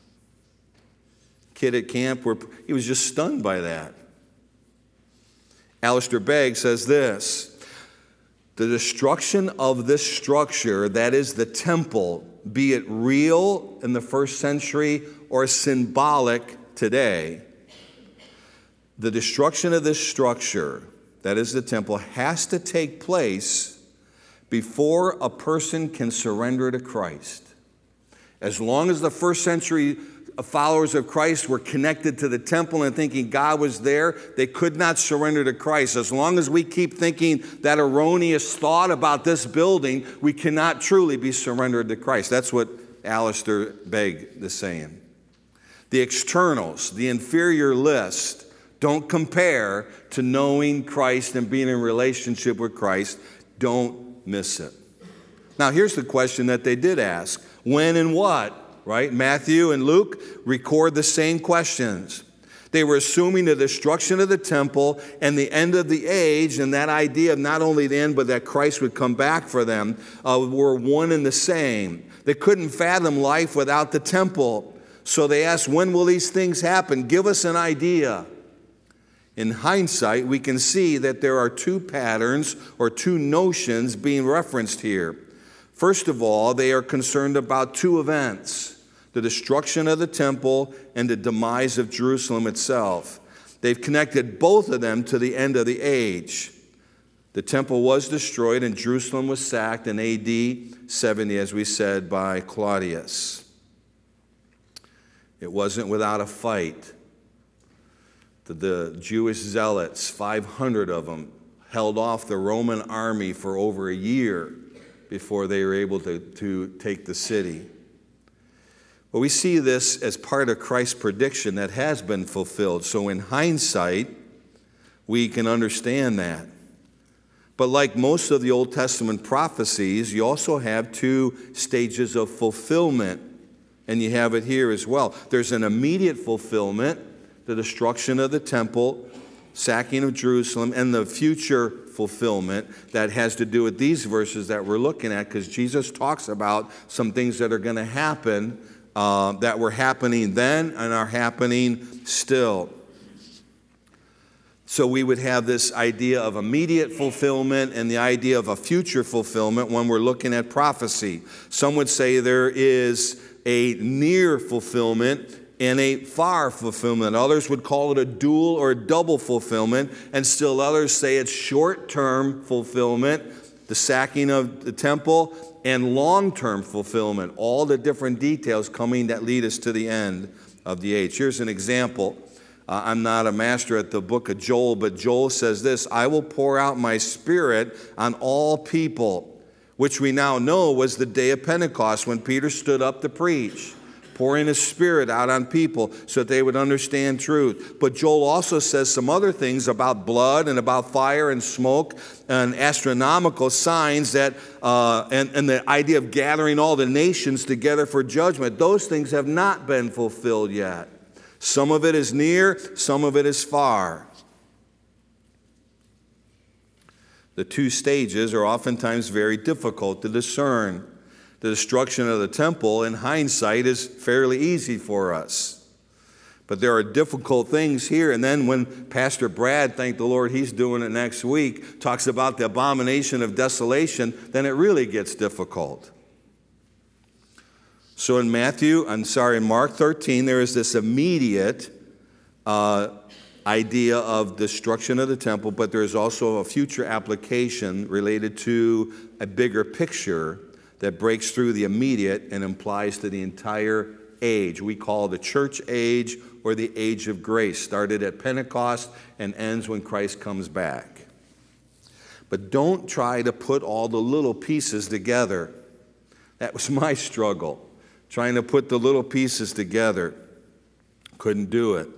Kid at camp, he was just stunned by that. Alistair Begg says this, "The destruction of this structure, that is the temple, be it real in the first century or symbolic today, the destruction of this structure, that is the temple, has to take place before a person can surrender to Christ. As long as the first century followers of Christ were connected to the temple and thinking God was there, they could not surrender to Christ. As long as we keep thinking that erroneous thought about this building, we cannot truly be surrendered to Christ." That's what Alistair Begg is saying. The externals, the inferior list, don't compare to knowing Christ and being in relationship with Christ. Don't miss it. Now, here's the question that they did ask. When and what? Right? Matthew and Luke record the same questions. They were assuming the destruction of the temple and the end of the age, and that idea of not only the end, but that Christ would come back for them, were one and the same. They couldn't fathom life without the temple. So they asked, when will these things happen? Give us an idea. In hindsight, we can see that there are two patterns or two notions being referenced here. First of all, they are concerned about two events: the destruction of the temple and the demise of Jerusalem itself. They've connected both of them to the end of the age. The temple was destroyed and Jerusalem was sacked in AD 70, as we said, by Claudius. It wasn't without a fight. The Jewish zealots, 500 of them, held off the Roman army for over a year before they were able to take the city. But we see this as part of Christ's prediction that has been fulfilled. So in hindsight, we can understand that. But like most of the Old Testament prophecies, you also have two stages of fulfillment. And you have it here as well. There's an immediate fulfillment, the destruction of the temple, sacking of Jerusalem, and the future fulfillment that has to do with these verses that we're looking at, because Jesus talks about some things that are going to happen that were happening then and are happening still. So we would have this idea of immediate fulfillment and the idea of a future fulfillment when we're looking at prophecy. Some would say there is a near fulfillment and a far fulfillment. Others would call it a dual or a double fulfillment, and still others say it's short-term fulfillment, the sacking of the temple, and long-term fulfillment, all the different details coming that lead us to the end of the age. Here's an example. I'm not a master at the book of Joel, but Joel says this: "I will pour out my spirit on all people," which we now know was the day of Pentecost when Peter stood up to preach, pouring his spirit out on people so that they would understand truth. But Joel also says some other things about blood and about fire and smoke and astronomical signs that and the idea of gathering all the nations together for judgment. Those things have not been fulfilled yet. Some of it is near, some of it is far. The two stages are oftentimes very difficult to discern. The destruction of the temple, in hindsight, is fairly easy for us. But there are difficult things here. And then when Pastor Brad, thank the Lord, he's doing it next week, talks about the abomination of desolation, then it really gets difficult. So in Mark 13, there is this immediate idea of destruction of the temple, but there is also a future application related to a bigger picture that breaks through the immediate and implies to the entire age. We call the church age or the age of grace, started at Pentecost and ends when Christ comes back. But don't try to put all the little pieces together. That was my struggle, trying to put the little pieces together. Couldn't do it.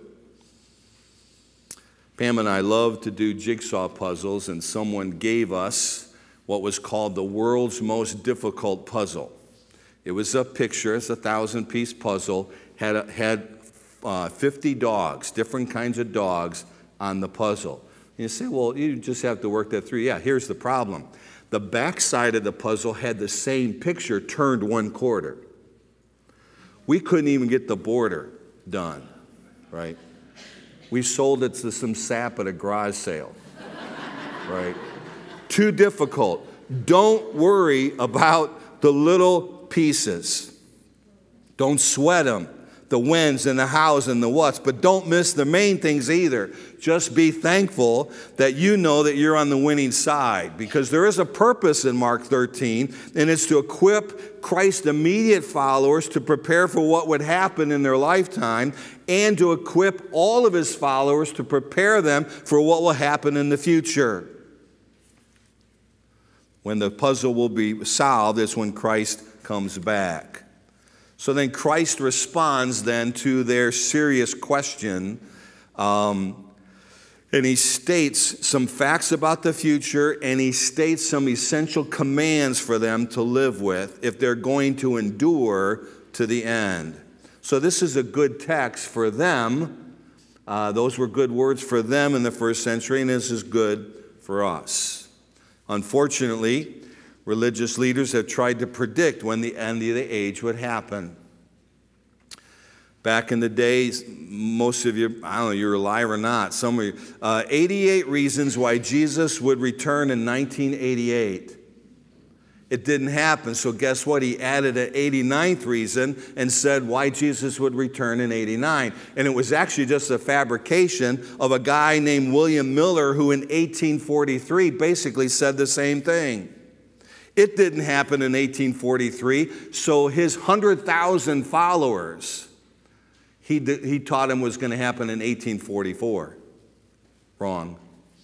Pam and I love to do jigsaw puzzles, and someone gave us what was called the world's most difficult puzzle. It was a picture, it's a 1,000-piece puzzle, had 50 dogs, different kinds of dogs on the puzzle. And you say, well, you just have to work that through. Yeah, here's the problem. The back side of the puzzle had the same picture turned 1/4. We couldn't even get the border done, right? We sold it to some sap at a garage sale, right? Too difficult. Don't worry about the little pieces. Don't sweat them, the whens and the hows and the whats, but don't miss the main things either. Just be thankful that you know that you're on the winning side, because there is a purpose in Mark 13, and it's to equip Christ's immediate followers to prepare for what would happen in their lifetime, and to equip all of his followers to prepare them for what will happen in the future. When the puzzle will be solved is when Christ comes back. So then Christ responds then to their serious question, and he states some facts about the future, and he states some essential commands for them to live with if they're going to endure to the end. So this is a good text for them. Those were good words for them in the first century, and this is good for us. Unfortunately, religious leaders have tried to predict when the end of the age would happen. Back in the days, most of you, I don't know, you're alive or not, some of you, 88 reasons why Jesus would return in 1988. It didn't happen, so guess what? He added an 89th reason and said why Jesus would return in 89. And it was actually just a fabrication of a guy named William Miller, who in 1843 basically said the same thing. It didn't happen in 1843, so his 100,000 followers, he taught him was going to happen in 1844. Wrong.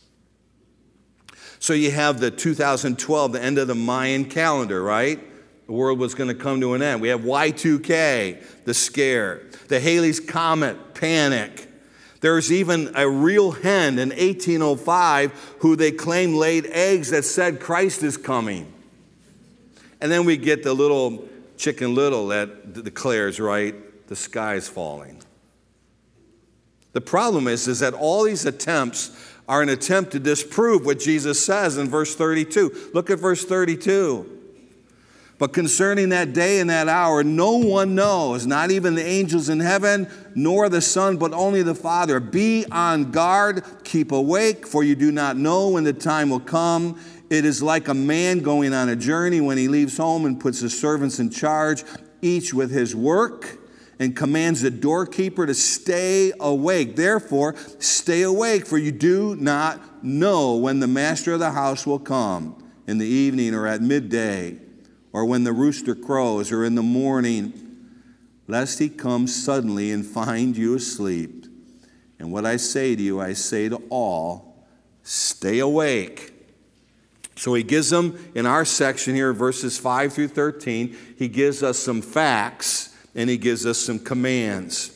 So you have the 2012, the end of the Mayan calendar, right? The world was going to come to an end. We have Y2K, the scare. The Halley's Comet, panic. There's even a real hen in 1805 who they claim laid eggs that said Christ is coming. And then we get the little Chicken Little that declares, right, the sky's falling. The problem is that all these attempts are an attempt to disprove what Jesus says in verse 32. Look at verse 32. But concerning that day and that hour, no one knows, not even the angels in heaven, nor the Son, but only the Father. Be on guard, keep awake, for you do not know when the time will come. It is like a man going on a journey when he leaves home and puts his servants in charge, each with his work, and commands the doorkeeper to stay awake. Therefore, stay awake, for you do not know when the master of the house will come, in the evening or at midday, or when the rooster crows, or in the morning, lest he come suddenly and find you asleep. And what I say to you, I say to all, stay awake. So he gives them, in our section here, verses 5 through 13, he gives us some facts, and he gives us some commands.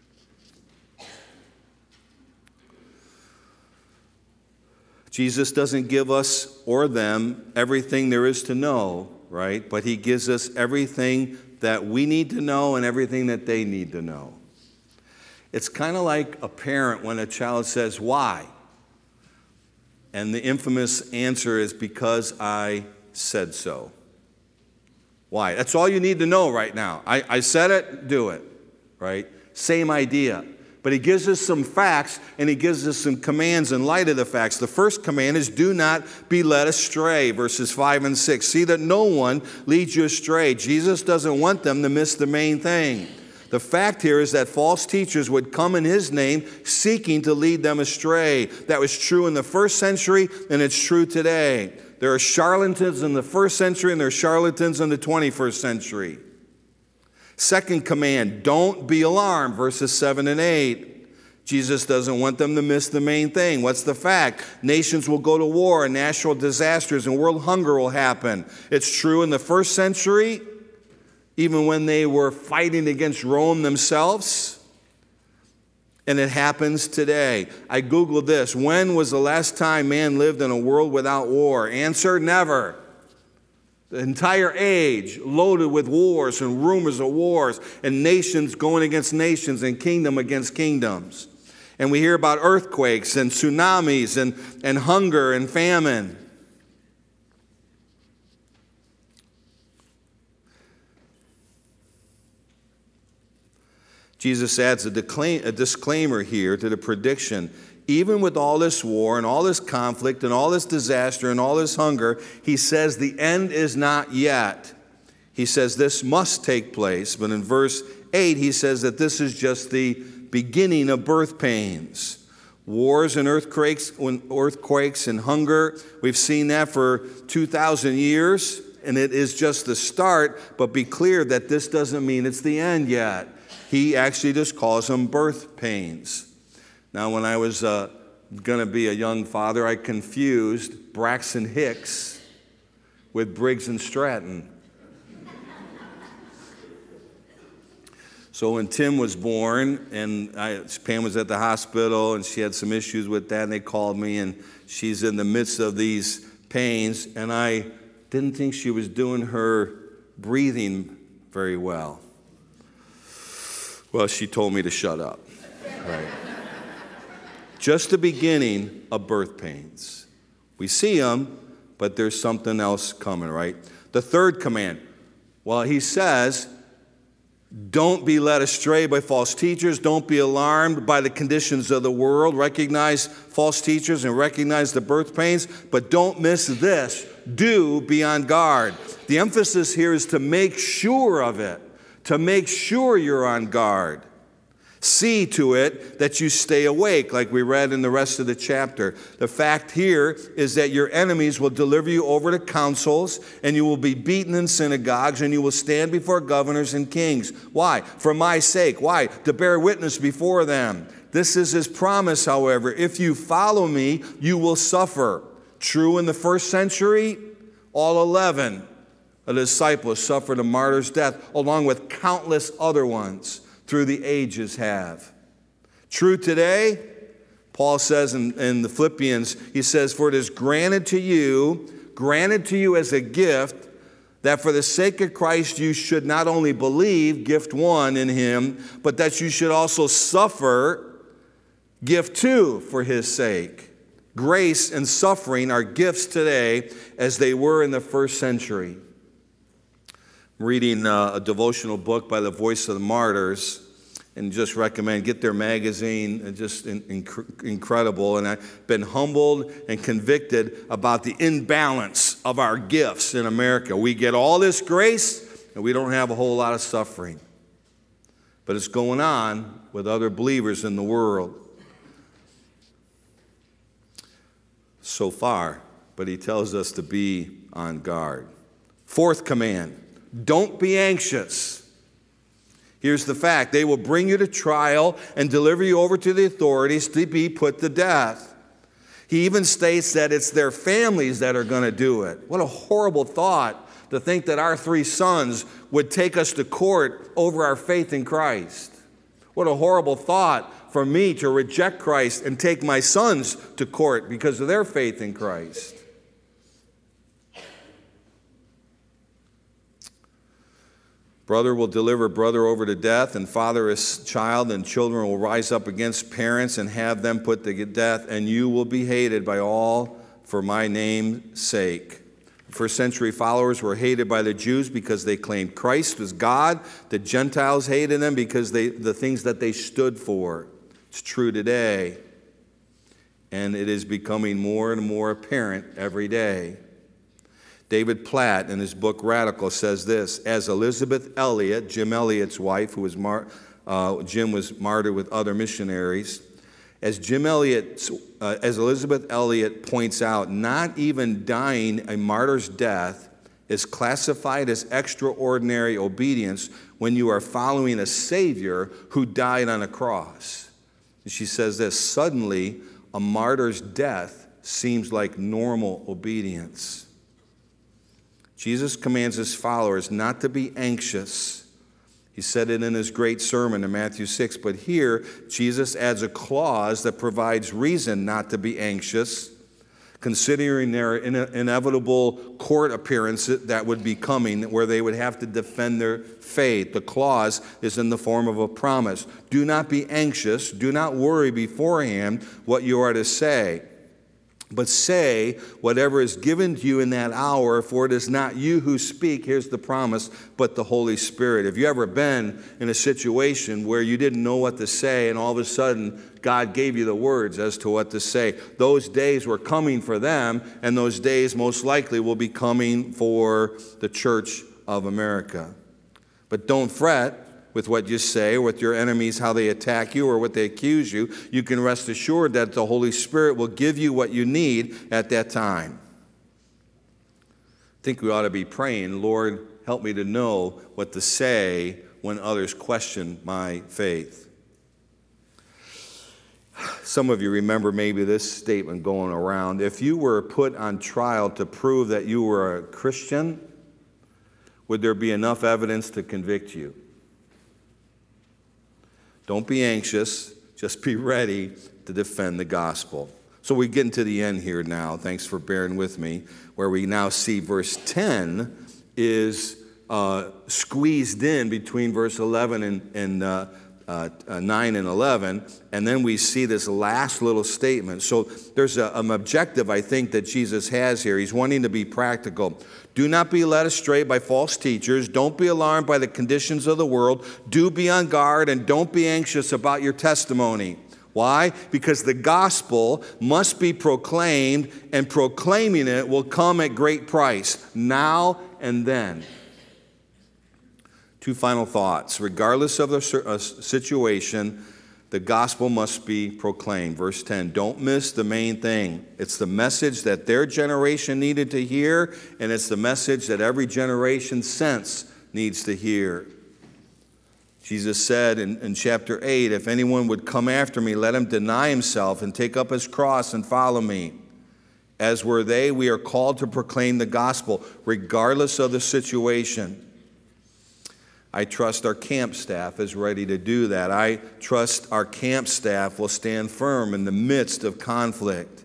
Jesus doesn't give us or them everything there is to know, right? But he gives us everything that we need to know and everything that they need to know. It's kind of like a parent when a child says, why? And the infamous answer is, because I said so. Why? That's all you need to know right now. I said it, do it, right? Same idea. But he gives us some facts, and he gives us some commands in light of the facts. The first command is, do not be led astray, verses 5 and 6. See that no one leads you astray. Jesus doesn't want them to miss the main thing. The fact here is that false teachers would come in his name seeking to lead them astray. That was true in the first century, and it's true today. There are charlatans in the first century, and there are charlatans in the 21st century. Second command, don't be alarmed, verses 7 and 8. Jesus doesn't want them to miss the main thing. What's the fact? Nations will go to war, and natural disasters and world hunger will happen. It's true in the first century, even when they were fighting against Rome themselves. And it happens today. I Googled this. When was the last time man lived in a world without war? Answer, never. The entire age loaded with wars and rumors of wars and nations going against nations and kingdom against kingdoms. And we hear about earthquakes and tsunamis and hunger and famine. Jesus adds a disclaimer here to the prediction. Even with all this war and all this conflict and all this disaster and all this hunger, he says the end is not yet. He says this must take place. But in verse 8, he says that this is just the beginning of birth pains. Wars and earthquakes and hunger, we've seen that for 2,000 years, and it is just the start. But be clear that this doesn't mean it's the end yet. He actually just calls them birth pains. Now, when I was going to be a young father, I confused Braxton Hicks with Briggs and Stratton. So when Tim was born, and Pam was at the hospital, and she had some issues with that, and they called me, and she's in the midst of these pains, and I didn't think she was doing her breathing very well. Well, she told me to shut up. Right. Just the beginning of birth pains. We see them, but there's something else coming, right? The third command. Well, he says, don't be led astray by false teachers. Don't be alarmed by the conditions of the world. Recognize false teachers and recognize the birth pains, but don't miss this. Do be on guard. The emphasis here is to make sure of it, to make sure you're on guard. See to it that you stay awake, like we read in the rest of the chapter. The fact here is that your enemies will deliver you over to councils, and you will be beaten in synagogues, and you will stand before governors and kings. Why? For my sake. Why? To bear witness before them. This is his promise, however. If you follow me, you will suffer. True in the first century, all 11 of the disciples suffered a martyr's death, along with countless other ones through the ages have. True today, Paul says in the Philippians, he says, for it is granted to you as a gift, that for the sake of Christ you should not only believe, gift one, in him, but that you should also suffer, gift two, for his sake. Grace and suffering are gifts today as they were in the first century. I'm reading a devotional book by the Voice of the Martyrs, and just recommend, get their magazine, just incredible. And I've been humbled and convicted about the imbalance of our gifts in America. We get all this grace, and we don't have a whole lot of suffering. But it's going on with other believers in the world. So far, but he tells us to be on guard. Fourth command, don't be anxious. Here's the fact. They will bring you to trial and deliver you over to the authorities to be put to death. He even states that it's their families that are going to do it. What a horrible thought to think that our 3 sons would take us to court over our faith in Christ. What a horrible thought for me to reject Christ and take my sons to court because of their faith in Christ. Brother will deliver brother over to death, and father his child, and children will rise up against parents and have them put to death, and you will be hated by all for my name's sake. First century followers were hated by the Jews because they claimed Christ was God. The Gentiles hated them because the things that they stood for. It's true today, and it is becoming more and more apparent every day. David Platt, in his book Radical, says this: as Elisabeth Elliot, Jim Elliot's wife, who was Jim was martyred with other missionaries, as Elisabeth Elliot points out, not even dying a martyr's death is classified as extraordinary obedience when you are following a Savior who died on a cross. And she says this: suddenly, a martyr's death seems like normal obedience. Jesus commands his followers not to be anxious. He said it in his great sermon in Matthew 6, but here Jesus adds a clause that provides reason not to be anxious, considering their inevitable court appearance that would be coming, where they would have to defend their faith. The clause is in the form of a promise. Do not be anxious, do not worry beforehand what you are to say, but say whatever is given to you in that hour, for it is not you who speak, here's the promise, but the Holy Spirit. Have you ever been in a situation where you didn't know what to say, and all of a sudden God gave you the words as to what to say? Those days were coming for them, and those days most likely will be coming for the Church of America. But don't fret with what you say, or with your enemies, how they attack you or what they accuse you. You can rest assured that the Holy Spirit will give you what you need at that time. I think we ought to be praying, Lord, help me to know what to say when others question my faith. Some of you remember maybe this statement going around: if you were put on trial to prove that you were a Christian, would there be enough evidence to convict you? Don't be anxious, just be ready to defend the gospel. So we get into the end here now. Thanks for bearing with me, where we now see verse 10 is squeezed in between verse 11 and 9 and 11, and then we see this last little statement. So there's an objective, I think, that Jesus has here. He's wanting to be practical. Do not be led astray by false teachers. Don't be alarmed by the conditions of the world. Do be on guard, and don't be anxious about your testimony. Why? Because the gospel must be proclaimed, and proclaiming it will come at great price, now and then. Two final thoughts. Regardless of the situation, the gospel must be proclaimed. Verse 10, don't miss the main thing. It's the message that their generation needed to hear, and it's the message that every generation since needs to hear. Jesus said in chapter 8, if anyone would come after me, let him deny himself and take up his cross and follow me. As were they, we are called to proclaim the gospel, regardless of the situation. I trust our camp staff is ready to do that. I trust our camp staff will stand firm in the midst of conflict.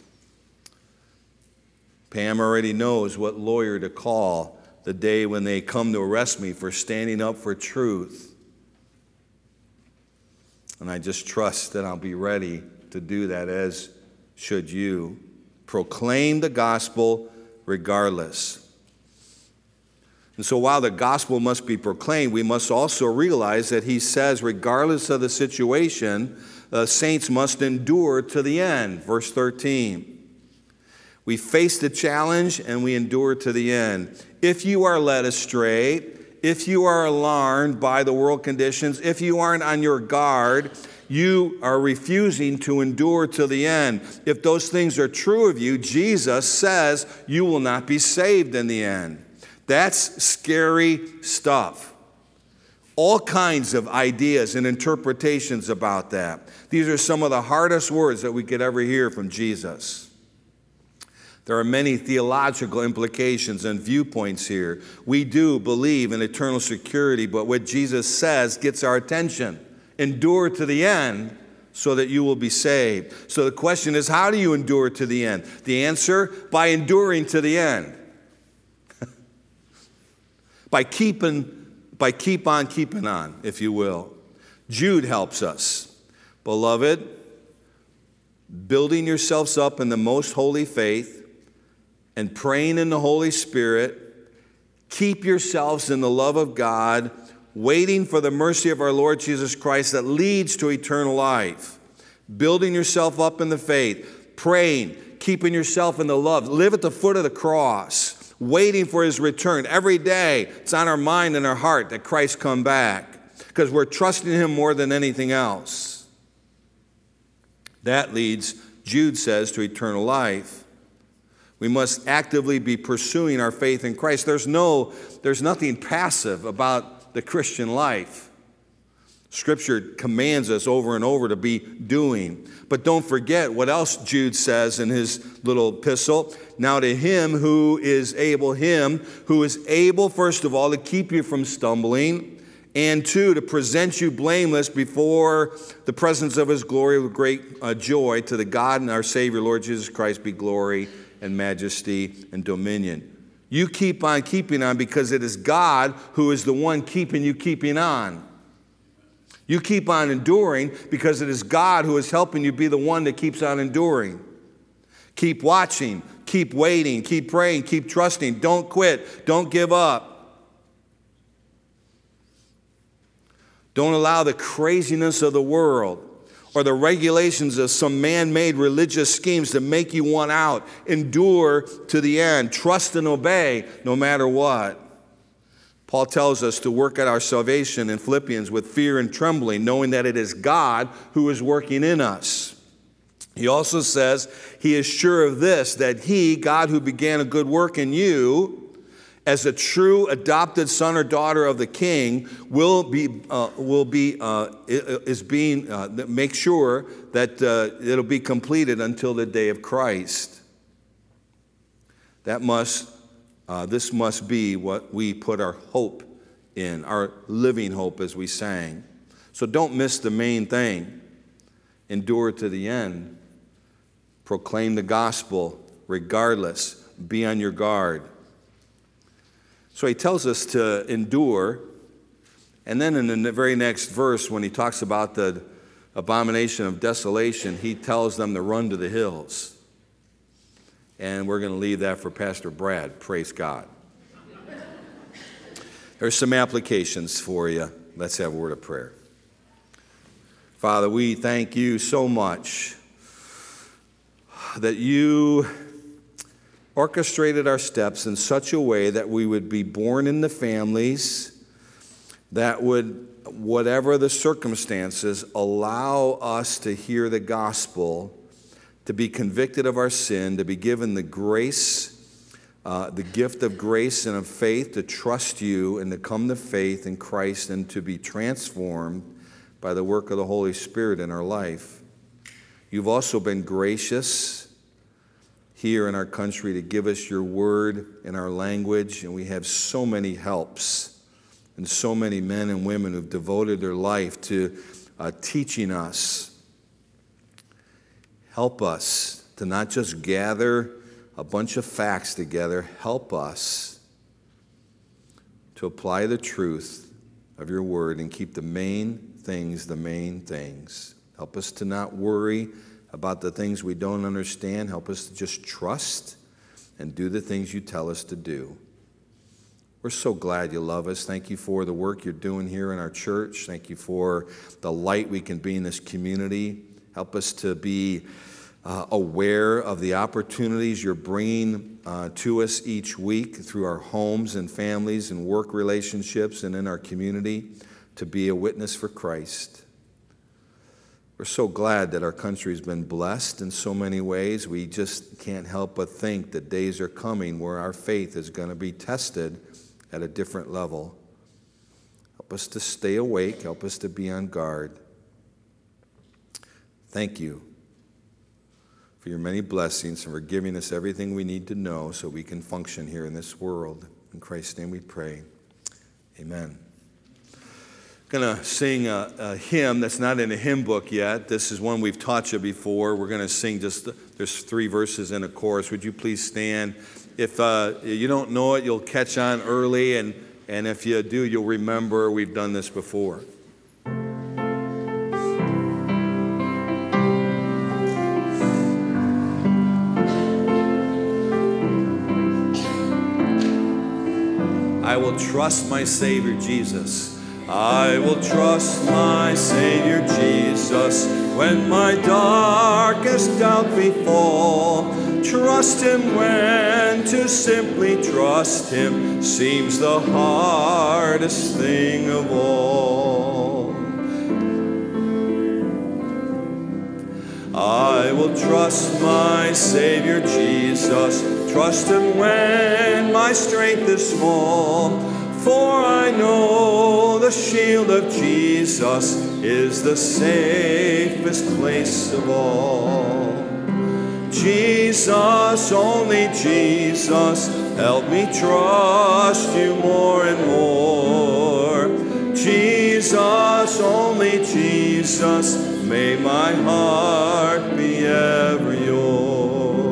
Pam already knows what lawyer to call the day when they come to arrest me for standing up for truth. And I just trust that I'll be ready to do that, as should you. Proclaim the gospel regardless. And so while the gospel must be proclaimed, we must also realize that he says, regardless of the situation, saints must endure to the end. Verse 13. We face the challenge and we endure to the end. If you are led astray, if you are alarmed by the world conditions, if you aren't on your guard, you are refusing to endure to the end. If those things are true of you, Jesus says you will not be saved in the end. That's scary stuff. All kinds of ideas and interpretations about that. These are some of the hardest words that we could ever hear from Jesus. There are many theological implications and viewpoints here. We do believe in eternal security, but what Jesus says gets our attention. Endure to the end so that you will be saved. So the question is, how do you endure to the end? The answer, by enduring to the end. By keep on keeping on, if you will. Jude helps us. Beloved, building yourselves up in the most holy faith and praying in the Holy Spirit, keep yourselves in the love of God, waiting for the mercy of our Lord Jesus Christ that leads to eternal life, building yourself up in the faith, praying, keeping yourself in the love. Live at the foot of the cross, waiting for his return. Every day, it's on our mind and our heart that Christ come back because we're trusting him more than anything else. That leads, Jude says, to eternal life. We must actively be pursuing our faith in Christ. There's nothing passive about the Christian life. Scripture commands us over and over to be doing. But don't forget what else Jude says in his little epistle. Now to him who is able, first of all, to keep you from stumbling, and two, to present you blameless before the presence of his glory with great joy. To the God and our Savior, Lord Jesus Christ, be glory and majesty and dominion. You keep on keeping on because it is God who is the one keeping on. You keep on enduring because it is God who is helping you be the one that keeps on enduring. Keep watching, keep waiting, keep praying, keep trusting. Don't quit, don't give up. Don't allow the craziness of the world or the regulations of some man-made religious schemes to make you want out. Endure to the end. Trust and obey no matter what. Paul tells us to work at our salvation in Philippians with fear and trembling, knowing that it is God who is working in us. He also says he is sure of this, that he, God who began a good work in you, as a true adopted son or daughter of the King, make sure that it'll be completed until the day of Christ. This must be what we put our hope in, our living hope, as we sang. So don't miss the main thing. Endure to the end. Proclaim the gospel regardless. Be on your guard. So he tells us to endure, and then in the very next verse, when he talks about the abomination of desolation, he tells them to run to the hills. And we're going to leave that for Pastor Brad. Praise God. There's some applications for you. Let's have a word of prayer. Father, we thank you so much that you orchestrated our steps in such a way that we would be born in the families that would, whatever the circumstances, allow us to hear the gospel, to be convicted of our sin, to be given the grace, the gift of grace and of faith to trust you and to come to faith in Christ and to be transformed by the work of the Holy Spirit in our life. You've also been gracious here in our country to give us your word in our language, and we have so many helps and so many men and women who've devoted their life to teaching us. Help us to not just gather a bunch of facts together. Help us to apply the truth of your word and keep the main things the main things. Help us to not worry about the things we don't understand. Help us to just trust and do the things you tell us to do. We're so glad you love us. Thank you for the work you're doing here in our church. Thank you for the light we can be in this community. Help us to be aware of the opportunities you're bringing to us each week through our homes and families and work relationships and in our community to be a witness for Christ. We're so glad that our country's been blessed in so many ways. We just can't help but think that days are coming where our faith is going to be tested at a different level. Help us to stay awake. Help us to be on guard. Thank you for your many blessings and for giving us everything we need to know so we can function here in this world. In Christ's name we pray. Amen. Going to sing a hymn that's not in a hymn book yet. This is one we've taught you before. We're going to sing there's 3 verses in a chorus. Would you please stand? If you don't know it, you'll catch on early, and if you do, you'll remember we've done this before. I will trust my Savior Jesus. I will trust my Savior Jesus when my darkest doubt befall. Trust Him when to simply trust Him seems the hardest thing of all. I will trust my Savior Jesus, trust Him when my strength is small. For I know the shield of Jesus is the safest place of all. Jesus, only Jesus, help me trust you more and more. Jesus, only Jesus, may my heart be ever yours.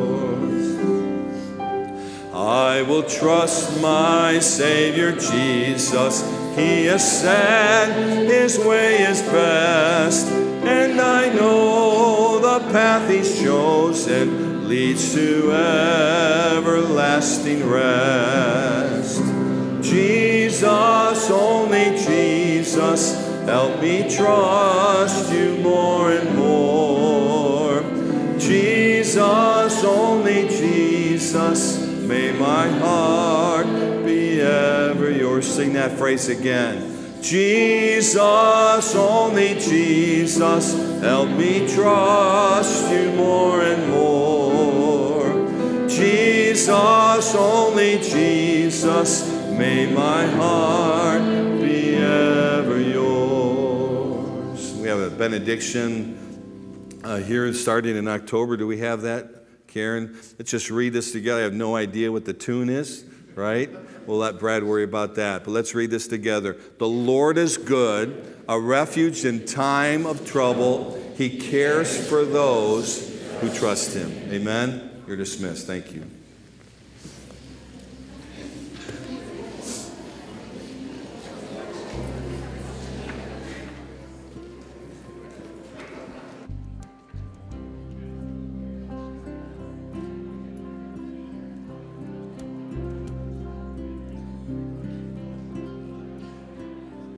I will trust my Savior Jesus. He has said His way is best, and I know the path He's chosen leads to everlasting rest. Jesus, only Jesus, help me trust you more and more. Jesus, only Jesus, may my heart be ever yours. Sing that phrase again. Jesus, only Jesus, help me trust you more and more. Jesus, only Jesus, may my heart be ever yours. We have a benediction here starting in October. Do we have that, Karen? Let's just read this together. I have no idea what the tune is, right? We'll let Brad worry about that. But let's read this together. The Lord is good, a refuge in time of trouble. He cares for those who trust Him. Amen? You're dismissed. Thank you.